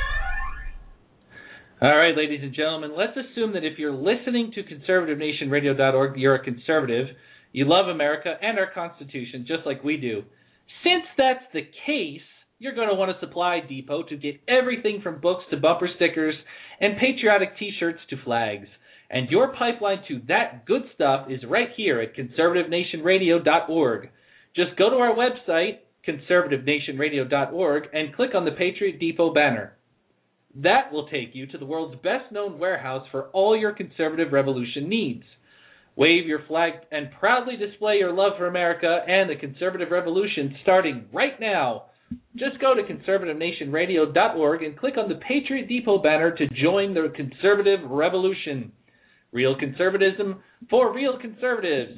All right, ladies and gentlemen, let's assume that if you're listening to conservative nation radio dot org, you're a conservative, you love America and our Constitution, just like we do. Since that's the case, you're going to want a supply depot to get everything from books to bumper stickers and patriotic T-shirts to flags. And your pipeline to that good stuff is right here at conservative nation radio dot org. Just go to our website, conservative nation radio dot org, and click on the Patriot Depot banner. That will take you to the world's best-known warehouse for all your conservative revolution needs. Wave your flag and proudly display your love for America and the conservative revolution starting right now. Just go to conservative nation radio dot org and click on the Patriot Depot banner to join the conservative revolution. Real conservatism for real conservatives.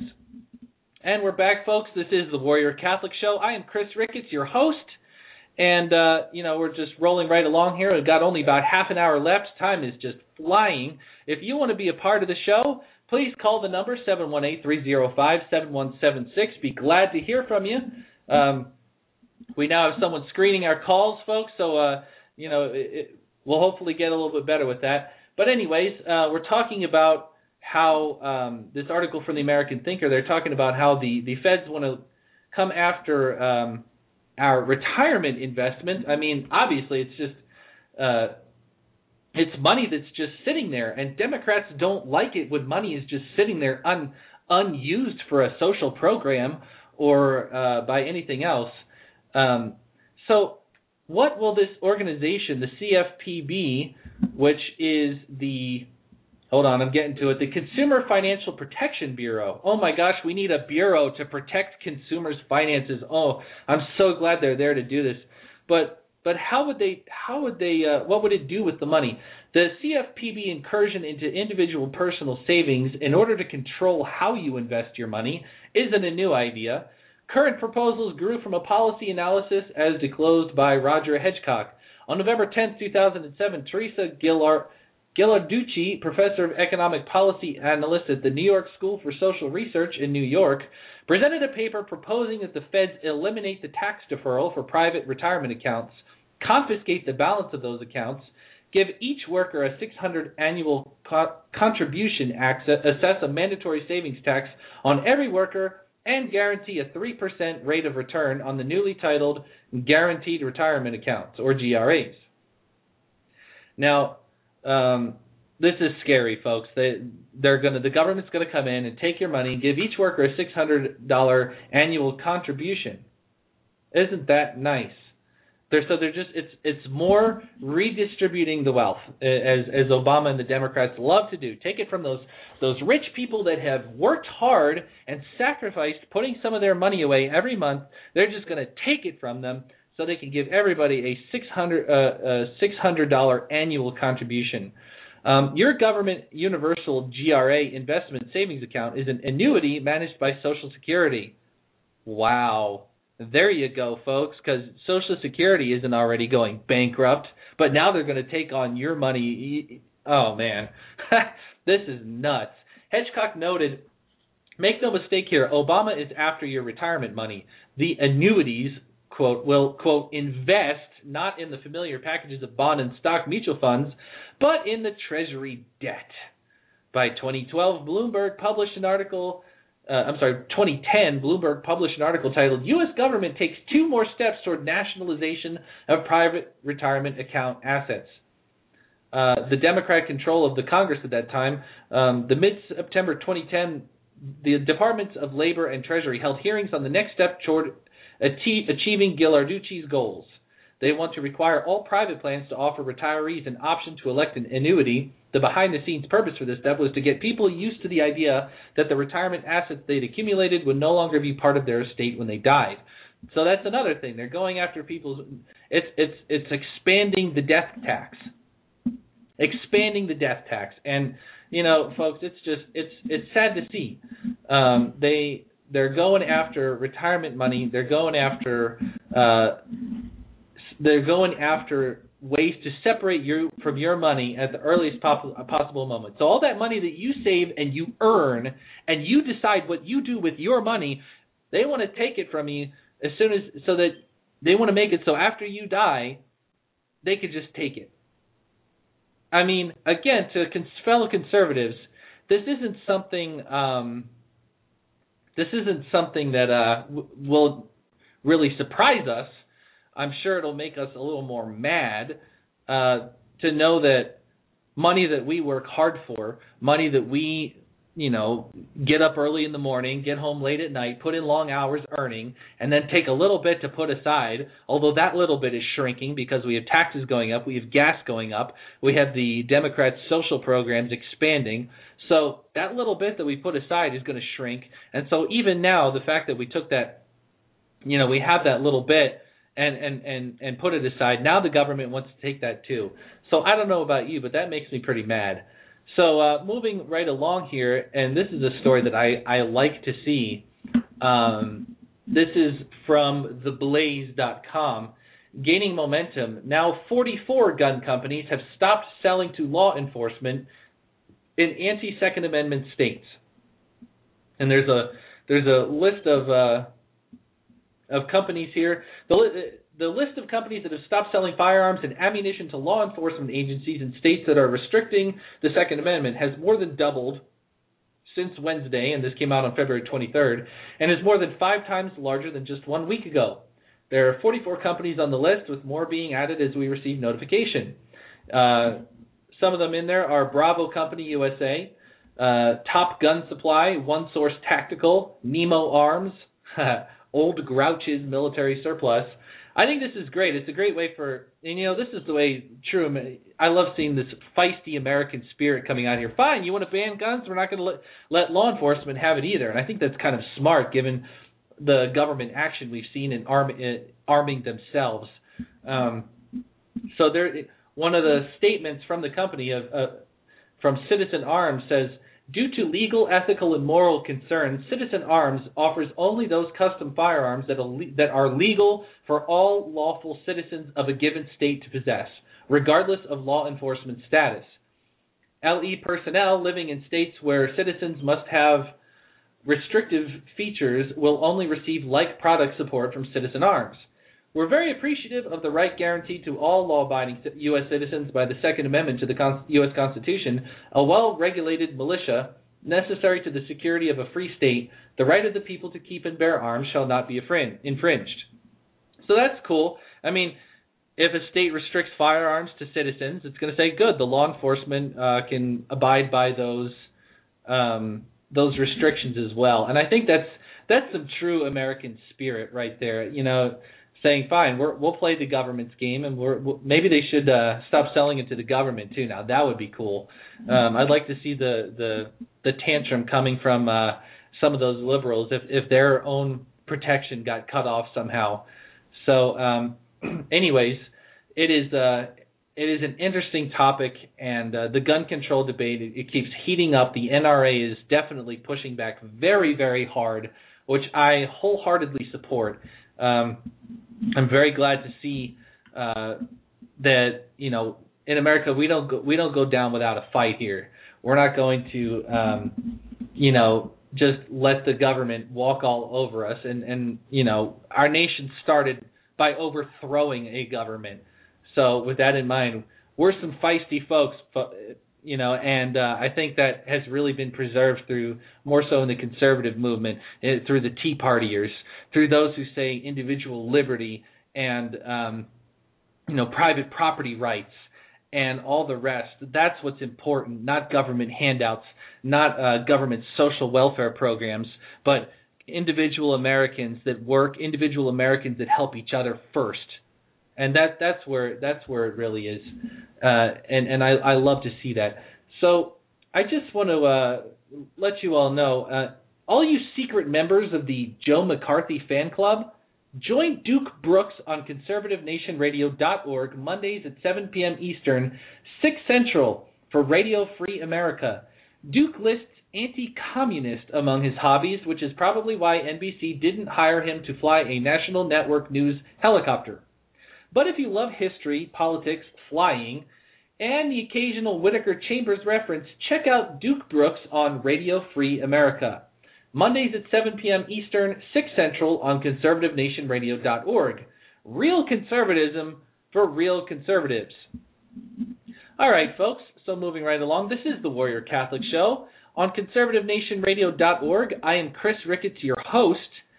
And we're back, folks. This is the Warrior Catholic Show. I am Chris Ricketts, your host. And, uh, you know, we're just rolling right along here. We've got only about half an hour left. Time is just flying. If you want to be a part of the show, please call the number seven one eight, three oh five, seven one seven six. Be glad to hear from you. Um, we now have someone screening our calls, folks, so, uh, you know, it, it, we'll hopefully get a little bit better with that. But anyways, uh, we're talking about how um, this article from the American Thinker, they're talking about how the, the feds want to come after um, our retirement investment. I mean, obviously, it's just uh, it's money that's just sitting there, and Democrats don't like it when money is just sitting there un, unused for a social program or uh, by anything else. Um, so what will this organization, the C F P B, which is the Hold on, I'm getting to it. The Consumer Financial Protection Bureau. Oh my gosh, we need a bureau to protect consumers' finances. Oh, I'm so glad they're there to do this. But but how would they? How would they? Uh, what would it do with the money? The C F P B incursion into individual personal savings in order to control how you invest your money isn't a new idea. Current proposals grew from a policy analysis as disclosed by Roger Hedgecock. On November tenth, two thousand seven, Teresa Gillard. Ghilarducci, professor of economic policy analyst at the New York School for Social Research in New York, presented a paper proposing that the feds eliminate the tax deferral for private retirement accounts confiscate the balance of those accounts, give each worker a six hundred dollars annual co- contribution, access, assess a mandatory savings tax on every worker, and guarantee a three percent rate of return on the newly titled Guaranteed Retirement Accounts, or G R As. Now, um, this is scary, folks. They, they're gonna, the government's going to come in and take your money and give each worker a six hundred dollars annual contribution. Isn't that nice? They're, so they're just it's it's more redistributing the wealth, as as Obama and the Democrats love to do. Take it from those those rich people that have worked hard and sacrificed, putting some of their money away every month. They're just going to take it from them so they can give everybody a six hundred uh, uh, six hundred dollars annual contribution. Um, your government universal G R A investment savings account is an annuity managed by Social Security. Wow. There you go, folks, because Social Security isn't already going bankrupt, but now they're going to take on your money. Oh, man. This is nuts. Hedgecock noted, make no mistake here, Obama is after your retirement money. The annuities, quote, will, quote, invest not in the familiar packages of bond and stock mutual funds, but in the Treasury debt. By twenty twelve, Bloomberg published an article Uh, I'm sorry, twenty ten, Bloomberg published an article titled, U S Government Takes Two More Steps Toward Nationalization of Private Retirement Account Assets. Uh, the Democratic control of the Congress at that time, um, the mid-September twenty ten, the Departments of Labor and Treasury held hearings on the next step toward ati- achieving Ghilarducci's goals. They want to require all private plans to offer retirees an option to elect an annuity. The behind-the-scenes purpose for this step was to get people used to the idea that the retirement assets they'd accumulated would no longer be part of their estate when they died. So that's another thing. They're going after people's. It's it's it's expanding the death tax, expanding the death tax, and you know, folks, it's just it's it's sad to see. Um, they they're going after retirement money. They're going after. Uh, They're going after ways to separate you from your money at the earliest possible moment. So all that money that you save and you earn, and you decide what you do with your money, they want to take it from you as soon as, so that they want to make it so after you die, they could just take it. I mean, again, to fellow conservatives, this isn't something. Um, this isn't something that uh, w- will really surprise us. I'm sure it'll make us a little more mad uh, to know that money that we work hard for, money that we, you know, get up early in the morning, get home late at night, put in long hours earning, and then take a little bit to put aside, although that little bit is shrinking because we have taxes going up, we have gas going up, we have the Democrats' social programs expanding. So that little bit that we put aside is going to shrink. And so even now, the fact that we took that, you know, we have that little bit, And, and, and, and put it aside. Now the government wants to take that too. So I don't know about you, but that makes me pretty mad. So uh, moving right along here, and this is a story that I, I like to see. Um, this is from the blaze dot com. Gaining momentum. Now forty-four gun companies have stopped selling to law enforcement in anti-Second Amendment states. And there's a there's a list of... Uh, of companies here. The, the list of companies that have stopped selling firearms and ammunition to law enforcement agencies in states that are restricting the Second Amendment has more than doubled since Wednesday, and this came out on February twenty-third, and is more than five times larger than just one week ago. There are forty-four companies on the list, with more being added as we receive notification. Uh, some of them in there are Bravo Company U S A, uh, Top Gun Supply, One Source Tactical, Nemo Arms, Old Grouch's Military Surplus. I think this is great. It's a great way for, and you know, this is the way true. I love seeing this feisty American spirit coming out here. Fine, you want to ban guns? We're not going to let, let law enforcement have it either. And I think that's kind of smart given the government action we've seen in arm, in arming themselves. Um, so there, one of the statements from the company of uh, from Citizen Arms says, due to legal, ethical, and moral concerns, Citizen Arms offers only those custom firearms that are, that are legal for all lawful citizens of a given state to possess, regardless of law enforcement status. L E personnel living in states where citizens must have restrictive features will only receive like product support from Citizen Arms. We're very appreciative of the right guaranteed to all law-abiding U S citizens by the Second Amendment to the U S Constitution, a well-regulated militia necessary to the security of a free state. The right of the people to keep and bear arms shall not be infringed. So that's cool. I mean, if a state restricts firearms to citizens, it's going to say, good, the law enforcement uh, can abide by those um, those restrictions as well. And I think that's that's some true American spirit right there. You know, saying, fine, we're, we'll play the government's game, and we're, we'll, maybe they should uh, stop selling it to the government too. Now that would be cool. Um, I'd like to see the the, the tantrum coming from uh, some of those liberals if if their own protection got cut off somehow. So, um, anyways, it is uh, it is an interesting topic, and uh, the gun control debate it, it keeps heating up. The N R A is definitely pushing back very, very hard, which I wholeheartedly support. Um, I'm very glad to see uh, that you know in America we don't go, we don't go down without a fight here. We're not going to um, you know just let the government walk all over us, and and you know our nation started by overthrowing a government. So with that in mind, we're some feisty folks, you know, and uh, I think that has really been preserved through more so in the conservative movement, through the Tea Partiers, through those who say individual liberty and, um, you know, private property rights and all the rest. That's what's important, not government handouts, not uh, government social welfare programs, but individual Americans that work, individual Americans that help each other first. And that that's where that's where it really is, uh, and and I, I love to see that. So I just want to uh, let you all know, uh, all you secret members of the Joe McCarthy fan club, join Duke Brooks on conservative nation radio dot org Mondays at seven p.m. Eastern, six Central for Radio Free America. Duke lists anti-communist among his hobbies, which is probably why N B C didn't hire him to fly a national network news helicopter. But if you love history, politics, flying, and the occasional Whittaker Chambers reference, check out Duke Brooks on Radio Free America. Mondays at seven p.m. Eastern, six Central on conservative nation radio dot org. Real conservatism for real conservatives. All right, folks, so moving right along, this is the Warrior Catholic Show. On conservative nation radio dot org, I am Chris Ricketts, your host.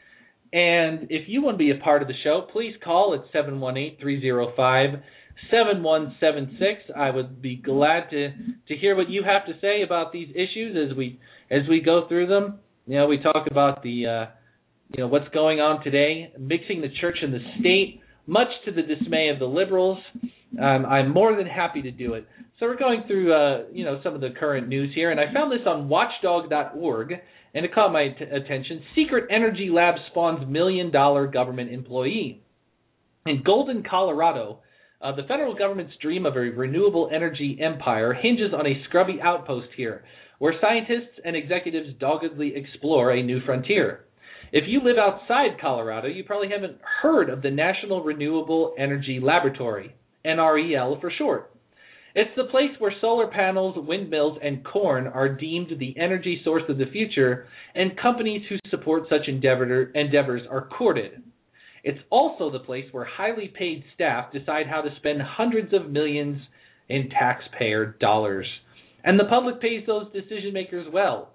And if you want to be a part of the show, please call at seven one eight, three zero five, seven one seven six. I would be glad to, to hear what you have to say about these issues as we as we go through them. You know, we talk about the uh, you know what's going on today, mixing the church and the state, much to the dismay of the liberals. Um, I'm more than happy to do it. So we're going through uh, you know some of the current news here, and I found this on watchdog dot org. And it caught my t- attention. Secret Energy Lab spawns million-dollar government employee. In Golden, Colorado, uh, the federal government's dream of a renewable energy empire hinges on a scrubby outpost here, where scientists and executives doggedly explore a new frontier. If you live outside Colorado, you probably haven't heard of the National Renewable Energy Laboratory, N R E L for short. It's the place where solar panels, windmills, and corn are deemed the energy source of the future, and companies who support such endeavor, endeavors are courted. It's also the place where highly paid staff decide how to spend hundreds of millions in taxpayer dollars. And the public pays those decision makers well.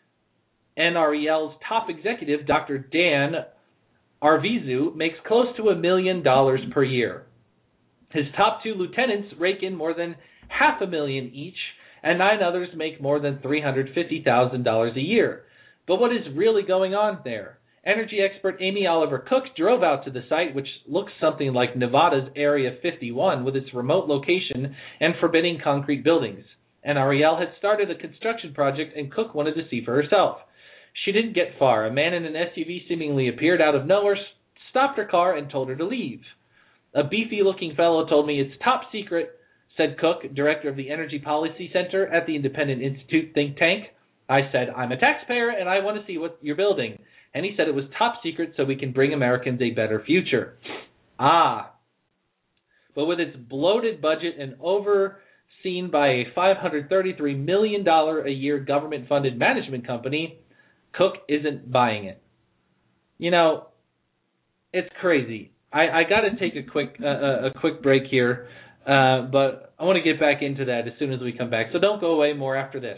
N R E L's top executive, Doctor Dan Arvizu, makes close to a million dollars per year. His top two lieutenants rake in more than half a million each, and nine others make more than three hundred fifty thousand dollars a year. But what is really going on there? Energy expert Amy Oliver Cook drove out to the site, which looks something like Nevada's Area fifty-one with its remote location and forbidding concrete buildings. N R E L had started a construction project, and Cook wanted to see for herself. She didn't get far. A man in an S U V seemingly appeared out of nowhere, stopped her car, and told her to leave. A beefy-looking fellow told me it's top secret, said Cook, director of the Energy Policy Center at the Independent Institute think tank. I said, I'm a taxpayer and I want to see what you're building. And he said it was top secret so we can bring Americans a better future. Ah. But with its bloated budget and overseen by a five hundred thirty-three million dollars a year government-funded management company, Cook isn't buying it. You know, it's crazy. I, I got to take a quick uh, a quick break here, uh, but I want to get back into that as soon as we come back. So don't go away. More after this.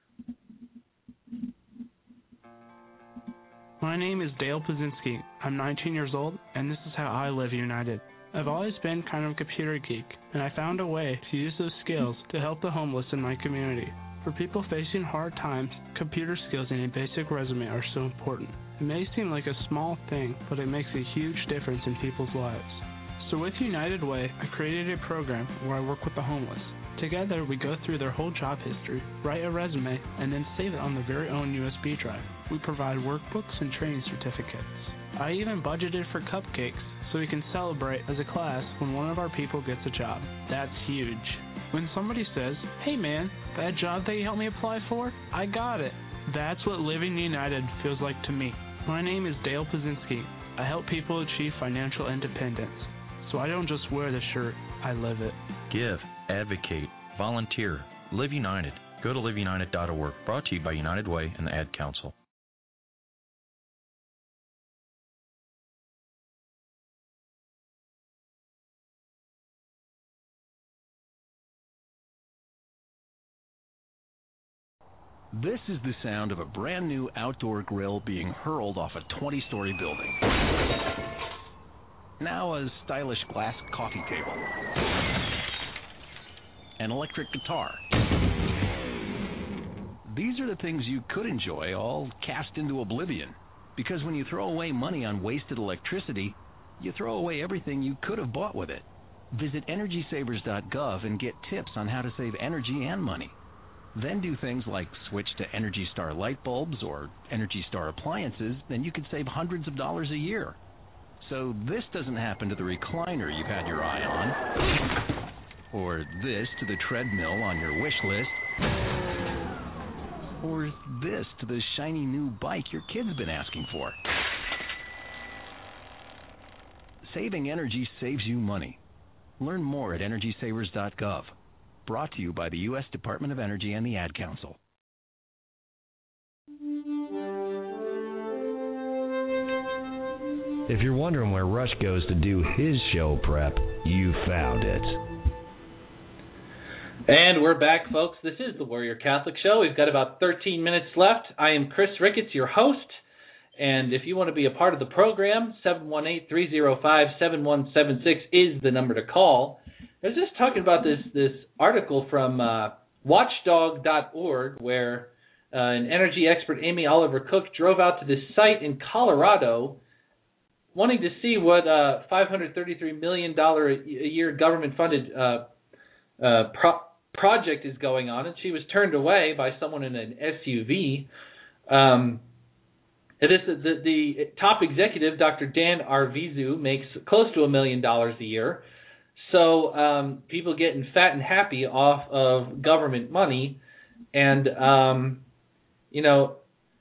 My name is Dale Pazinski. I'm nineteen years old, and this is how I live united. I've always been kind of a computer geek, and I found a way to use those skills to help the homeless in my community. For people facing hard times, computer skills and a basic resume are so important. It may seem like a small thing, but it makes a huge difference in people's lives. So with United Way, I created a program where I work with the homeless. Together, we go through their whole job history, write a resume, and then save it on their very own U S B drive. We provide workbooks and training certificates. I even budgeted for cupcakes so we can celebrate as a class when one of our people gets a job. That's huge. When somebody says, "Hey man, that job that you helped me apply for, I got it." That's what Living United feels like to me. My name is Dale Pazinski. I help people achieve financial independence. So I don't just wear the shirt, I live it. Give, advocate, volunteer, Live United. Go to live united dot org. Brought to you by United Way and the Ad Council. This is the sound of a brand new outdoor grill being hurled off a twenty-story building. Now a stylish glass coffee table. An electric guitar. These are the things you could enjoy, all cast into oblivion. Because when you throw away money on wasted electricity, you throw away everything you could have bought with it. Visit energy savers dot gov and get tips on how to save energy and money. Then do things like switch to Energy Star light bulbs or Energy Star appliances, and you could save hundreds of dollars a year. So this doesn't happen to the recliner you've had your eye on, or this to the treadmill on your wish list, or this to the shiny new bike your kid's been asking for. Saving energy saves you money. Learn more at energy savers dot gov. Brought to you by the U S Department of Energy and the Ad Council. If you're wondering where Rush goes to do his show prep, you found it. And we're back, folks. This is the Warrior Catholic Show. We've got about thirteen minutes left. I am Chris Ricketts, your host. And if you want to be a part of the program, seven one eight, three oh five, seven one seven six is the number to call. I was just talking about this this article from uh, watchdog dot org where uh, an energy expert, Amy Oliver Cook, drove out to this site in Colorado wanting to see what uh, five hundred thirty-three million dollars a year government-funded uh, uh, pro- project is going on, and she was turned away by someone in an S U V. Um, it is the, the, the top executive, Doctor Dan Arvizu, makes close to a million dollars a year. So um, people getting fat and happy off of government money, and um, you know,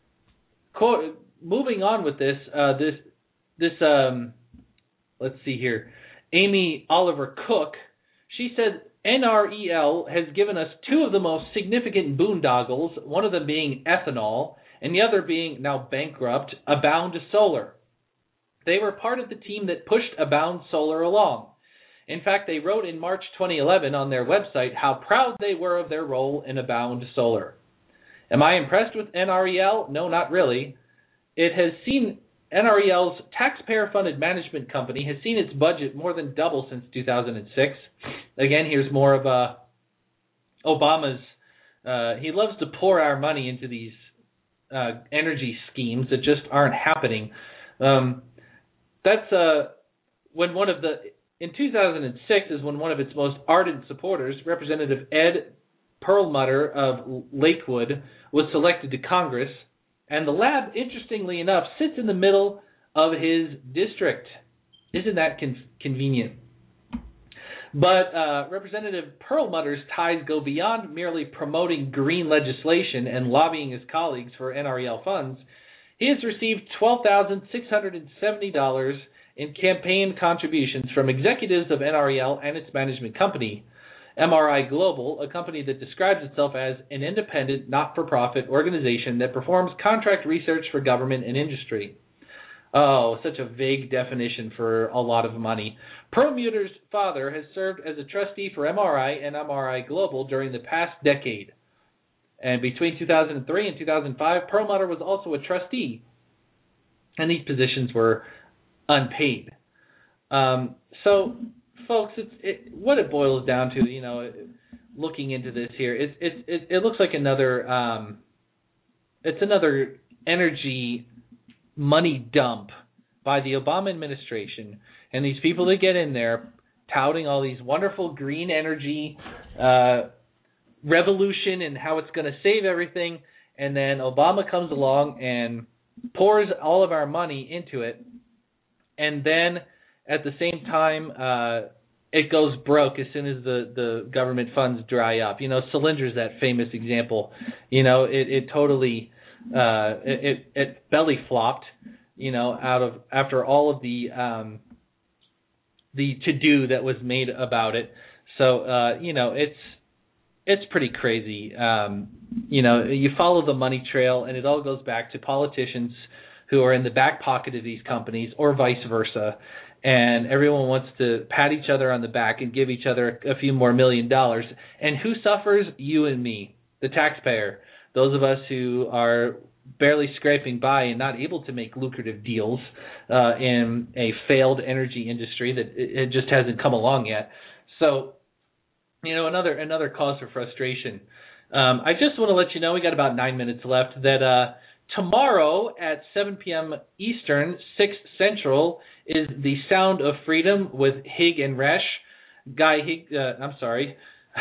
co- moving on with this, uh, this, this, um, let's see here, Amy Oliver Cook, she said N R E L has given us two of the most significant boondoggles, one of them being ethanol, and the other being, now bankrupt, Abound Solar. They were part of the team that pushed Abound Solar along. In fact, they wrote in March twenty eleven on their website how proud they were of their role in Abound Solar. Am I impressed with N R E L? No, not really. It has seen N R E L's taxpayer-funded management company has seen its budget more than double since two thousand six. Again, here's more of uh, Obama's. Uh, he loves to pour our money into these uh, energy schemes that just aren't happening. Um, that's uh, when one of the In two thousand six is when one of its most ardent supporters, Representative Ed Perlmutter of Lakewood, was selected to Congress, and the lab, interestingly enough, sits in the middle of his district. Isn't that con- convenient? But uh, Representative Perlmutter's ties go beyond merely promoting green legislation and lobbying his colleagues for N R E L funds. He has received twelve thousand six hundred seventy dollars in campaign contributions from executives of N R E L and its management company, M R I Global, a company that describes itself as an independent, not-for-profit organization that performs contract research for government and industry. Oh, such a vague definition for a lot of money. Perlmutter's father has served as a trustee for M R I and M R I Global during the past decade. And between two thousand three and two thousand five, Perlmutter was also a trustee. And these positions were unpaid. Um, so, folks, it's, it, what it boils down to, you know, looking into this here, it, it, it, it looks like another, um, it's another energy money dump by the Obama administration and these people that get in there touting all these wonderful green energy uh, revolution and how it's going to save everything, and then Obama comes along and pours all of our money into it, and then at the same time uh, it goes broke as soon as the, the government funds dry up. You know, Solinder's that famous example. You know, it, it totally uh, it, it, it belly flopped. You know, out of after all of the um, the to-do that was made about it. So uh, you know, it's it's pretty crazy. Um, you know, you follow the money trail, and it all goes back to politicians who are in the back pocket of these companies, or vice versa. And everyone wants to pat each other on the back and give each other a few more million dollars. And who suffers? You and me, the taxpayer. Those of us who are barely scraping by and not able to make lucrative deals uh, in a failed energy industry that it, it just hasn't come along yet. So, you know, another another cause for frustration. Um, I just want to let you know, we got about nine minutes left, that uh, tomorrow at seven p.m. Eastern, six Central, is the Sound of Freedom with Hig and Resch. Guy Hig, uh, I'm sorry.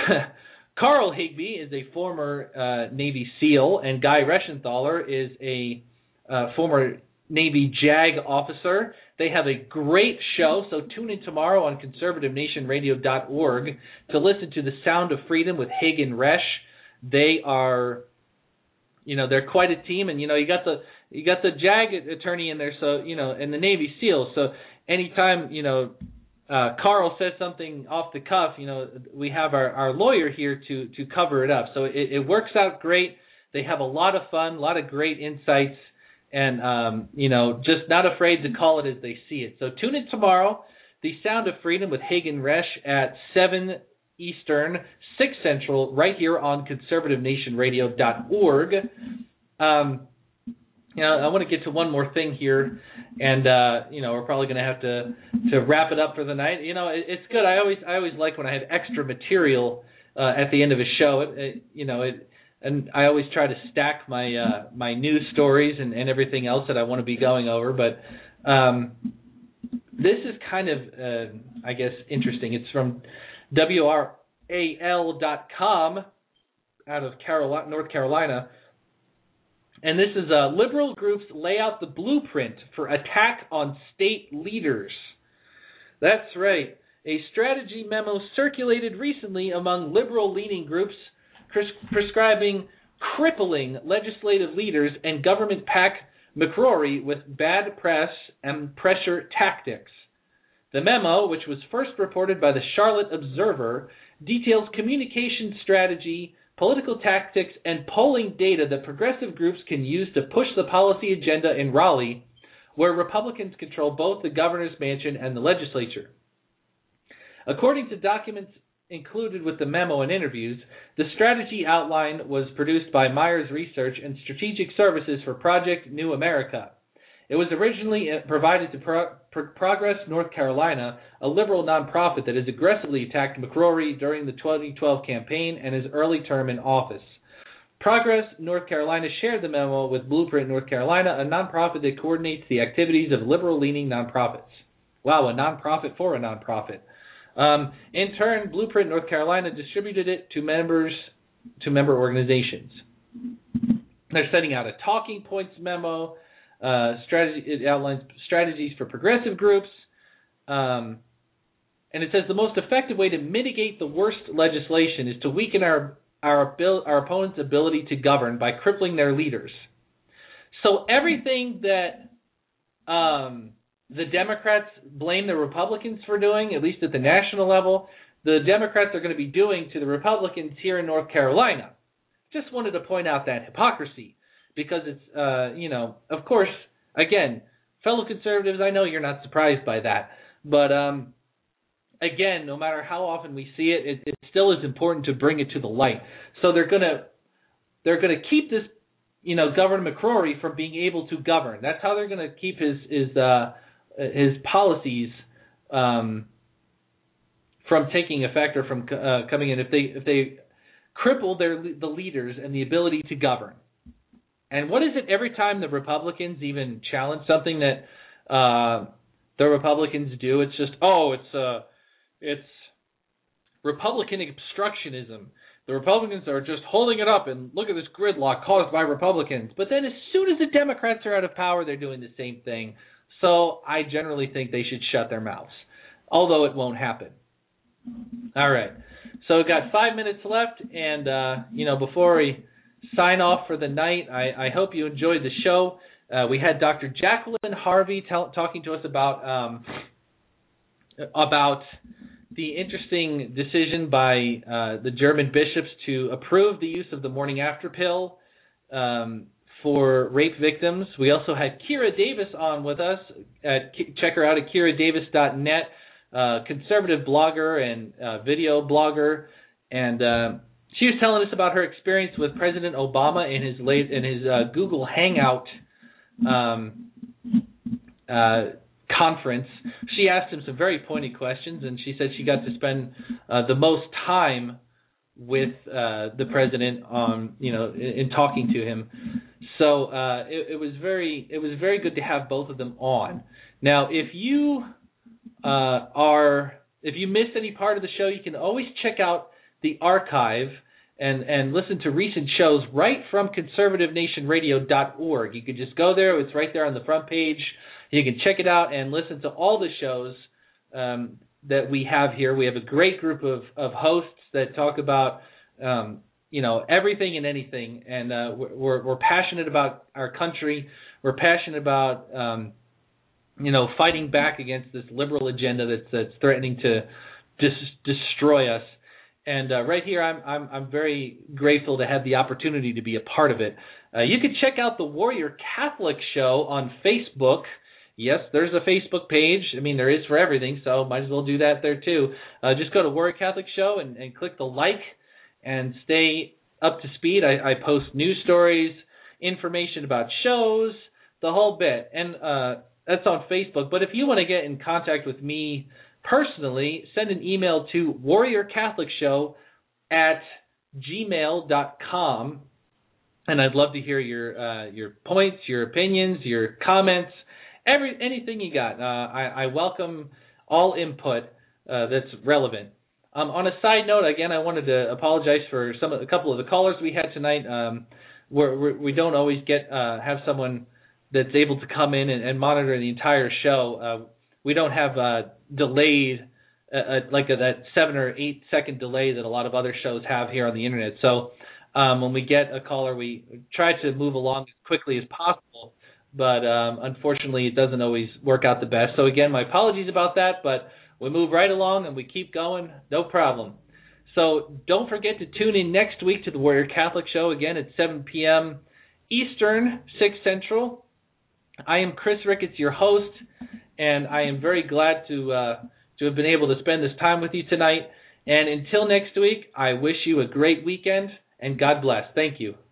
Carl Higbie is a former uh, Navy SEAL, and Guy Reschenthaler is a uh, former Navy JAG officer. They have a great show, so tune in tomorrow on conservative nation radio dot org to listen to the Sound of Freedom with Hig and Resch. They are, you know, they're quite a team, and you know, you got the you got the JAG attorney in there, so you know, and the Navy SEALs. So anytime, you know, Uh, Carl says something off the cuff, you know, we have our, our lawyer here to, to cover it up. So it, it works out great. They have a lot of fun, a lot of great insights, and, um, you know, just not afraid to call it as they see it. So tune in tomorrow, The Sound of Freedom with Hig and Resch at seven Eastern, six Central, right here on conservative nation radio dot org. Um, You know, I want to get to one more thing here, and uh, you know, we're probably going to have to to wrap it up for the night. You know, it, it's good. I always I always like when I have extra material uh, at the end of a show. It, it, you know, it, and I always try to stack my uh, my news stories and, and everything else that I want to be going over. But um, this is kind of, uh, I guess, interesting. It's from W R A L dot com out of Carolina, North Carolina. And this is uh, liberal groups lay out the blueprint for attack on state leaders. That's right. A strategy memo circulated recently among liberal-leaning groups pres- prescribing crippling legislative leaders and government pack McCrory with bad press and pressure tactics. The memo, which was first reported by the Charlotte Observer, details communication strategy, political tactics, and polling data that progressive groups can use to push the policy agenda in Raleigh, where Republicans control both the governor's mansion and the legislature. According to documents included with the memo and interviews, the strategy outline was produced by Myers Research and Strategic Services for Project New America. It was originally provided to Pro- Pro- Progress North Carolina, a liberal nonprofit that has aggressively attacked McCrory during the twenty twelve campaign and his early term in office. Progress North Carolina shared the memo with Blueprint North Carolina, a nonprofit that coordinates the activities of liberal-leaning nonprofits. Wow, a nonprofit for a nonprofit. Um, in turn, Blueprint North Carolina distributed it to members, to member organizations. They're sending out a talking points memo. Uh, strategy, it outlines strategies for progressive groups, um, and it says the most effective way to mitigate the worst legislation is to weaken our our, abil- our opponents' ability to govern by crippling their leaders. So everything that um, the Democrats blame the Republicans for doing, at least at the national level, the Democrats are going to be doing to the Republicans here in North Carolina. Just wanted to point out that hypocrisy. Because it's, uh, you know, of course, again, fellow conservatives, I know you're not surprised by that. But um, again, no matter how often we see it, it, it still is important to bring it to the light. So they're gonna they're gonna keep this, you know, Governor McCrory from being able to govern. That's how they're gonna keep his his uh, his policies um, from taking effect or from uh, coming in. If they if they cripple their the leaders and the ability to govern. And what is it every time the Republicans even challenge something that uh, the Republicans do? It's just, oh, it's uh, it's Republican obstructionism. The Republicans are just holding it up, and look at this gridlock caused by Republicans. But then as soon as the Democrats are out of power, they're doing the same thing. So I generally think they should shut their mouths, although it won't happen. All right. So we've got five minutes left, and, uh, you know, before we sign off for the night, I, I hope you enjoyed the show. Uh, we had Doctor Jacqueline Harvey tell, talking to us about um, about the interesting decision by uh, the German bishops to approve the use of the morning after pill um, for rape victims. We also had Kira Davis on with us. At, check her out at kira davis dot net. Uh, conservative blogger and uh, video blogger, and uh, she was telling us about her experience with President Obama in his late in his uh, Google Hangout um, uh, conference. She asked him some very pointed questions, and she said she got to spend uh, the most time with uh, the president on, you know, in, in talking to him. So uh, it, it was very it was very good to have both of them on. Now, if you Uh, are if you missed any part of the show, you can always check out the archive and, and listen to recent shows right from conservative nation radio dot org. You can just go there. It's right there on the front page. You can check it out and listen to all the shows um, that we have here. We have a great group of, of hosts that talk about um, you know, everything and anything. And uh, we're, we're passionate about our country. We're passionate about um, you know, fighting back against this liberal agenda that's that's threatening to dis- destroy us. And uh, right here, I'm I'm I'm very grateful to have the opportunity to be a part of it. Uh, you can check out the Warrior Catholic Show on Facebook. Yes, there's a Facebook page. I mean, there is for everything, so might as well do that there too. Uh, just go to Warrior Catholic Show and, and click the like and stay up to speed. I, I post news stories, information about shows, the whole bit. And uh, that's on Facebook. But if you want to get in contact with me personally, send an email to warrior catholic show at gmail dot com, and I'd love to hear your uh, your points, your opinions, your comments, every anything you got. Uh, I, I welcome all input uh, that's relevant. Um, on a side note, again, I wanted to apologize for some of, a couple of the callers we had tonight. Um, we're, we're, we don't always get uh, have someone that's able to come in and, and monitor the entire show. Uh, we don't have uh, delayed, uh, uh, like a, that seven or eight second delay that a lot of other shows have here on the internet. So um, when we get a caller, we try to move along as quickly as possible. But um, unfortunately, it doesn't always work out the best. So again, my apologies about that, but we move right along and we keep going, no problem. So don't forget to tune in next week to the Warrior Catholic Show, again at seven p.m. Eastern, six Central. I am Chris Ricketts, your host, and I am very glad to uh, to have been able to spend this time with you tonight. And until next week, I wish you a great weekend, and God bless. Thank you.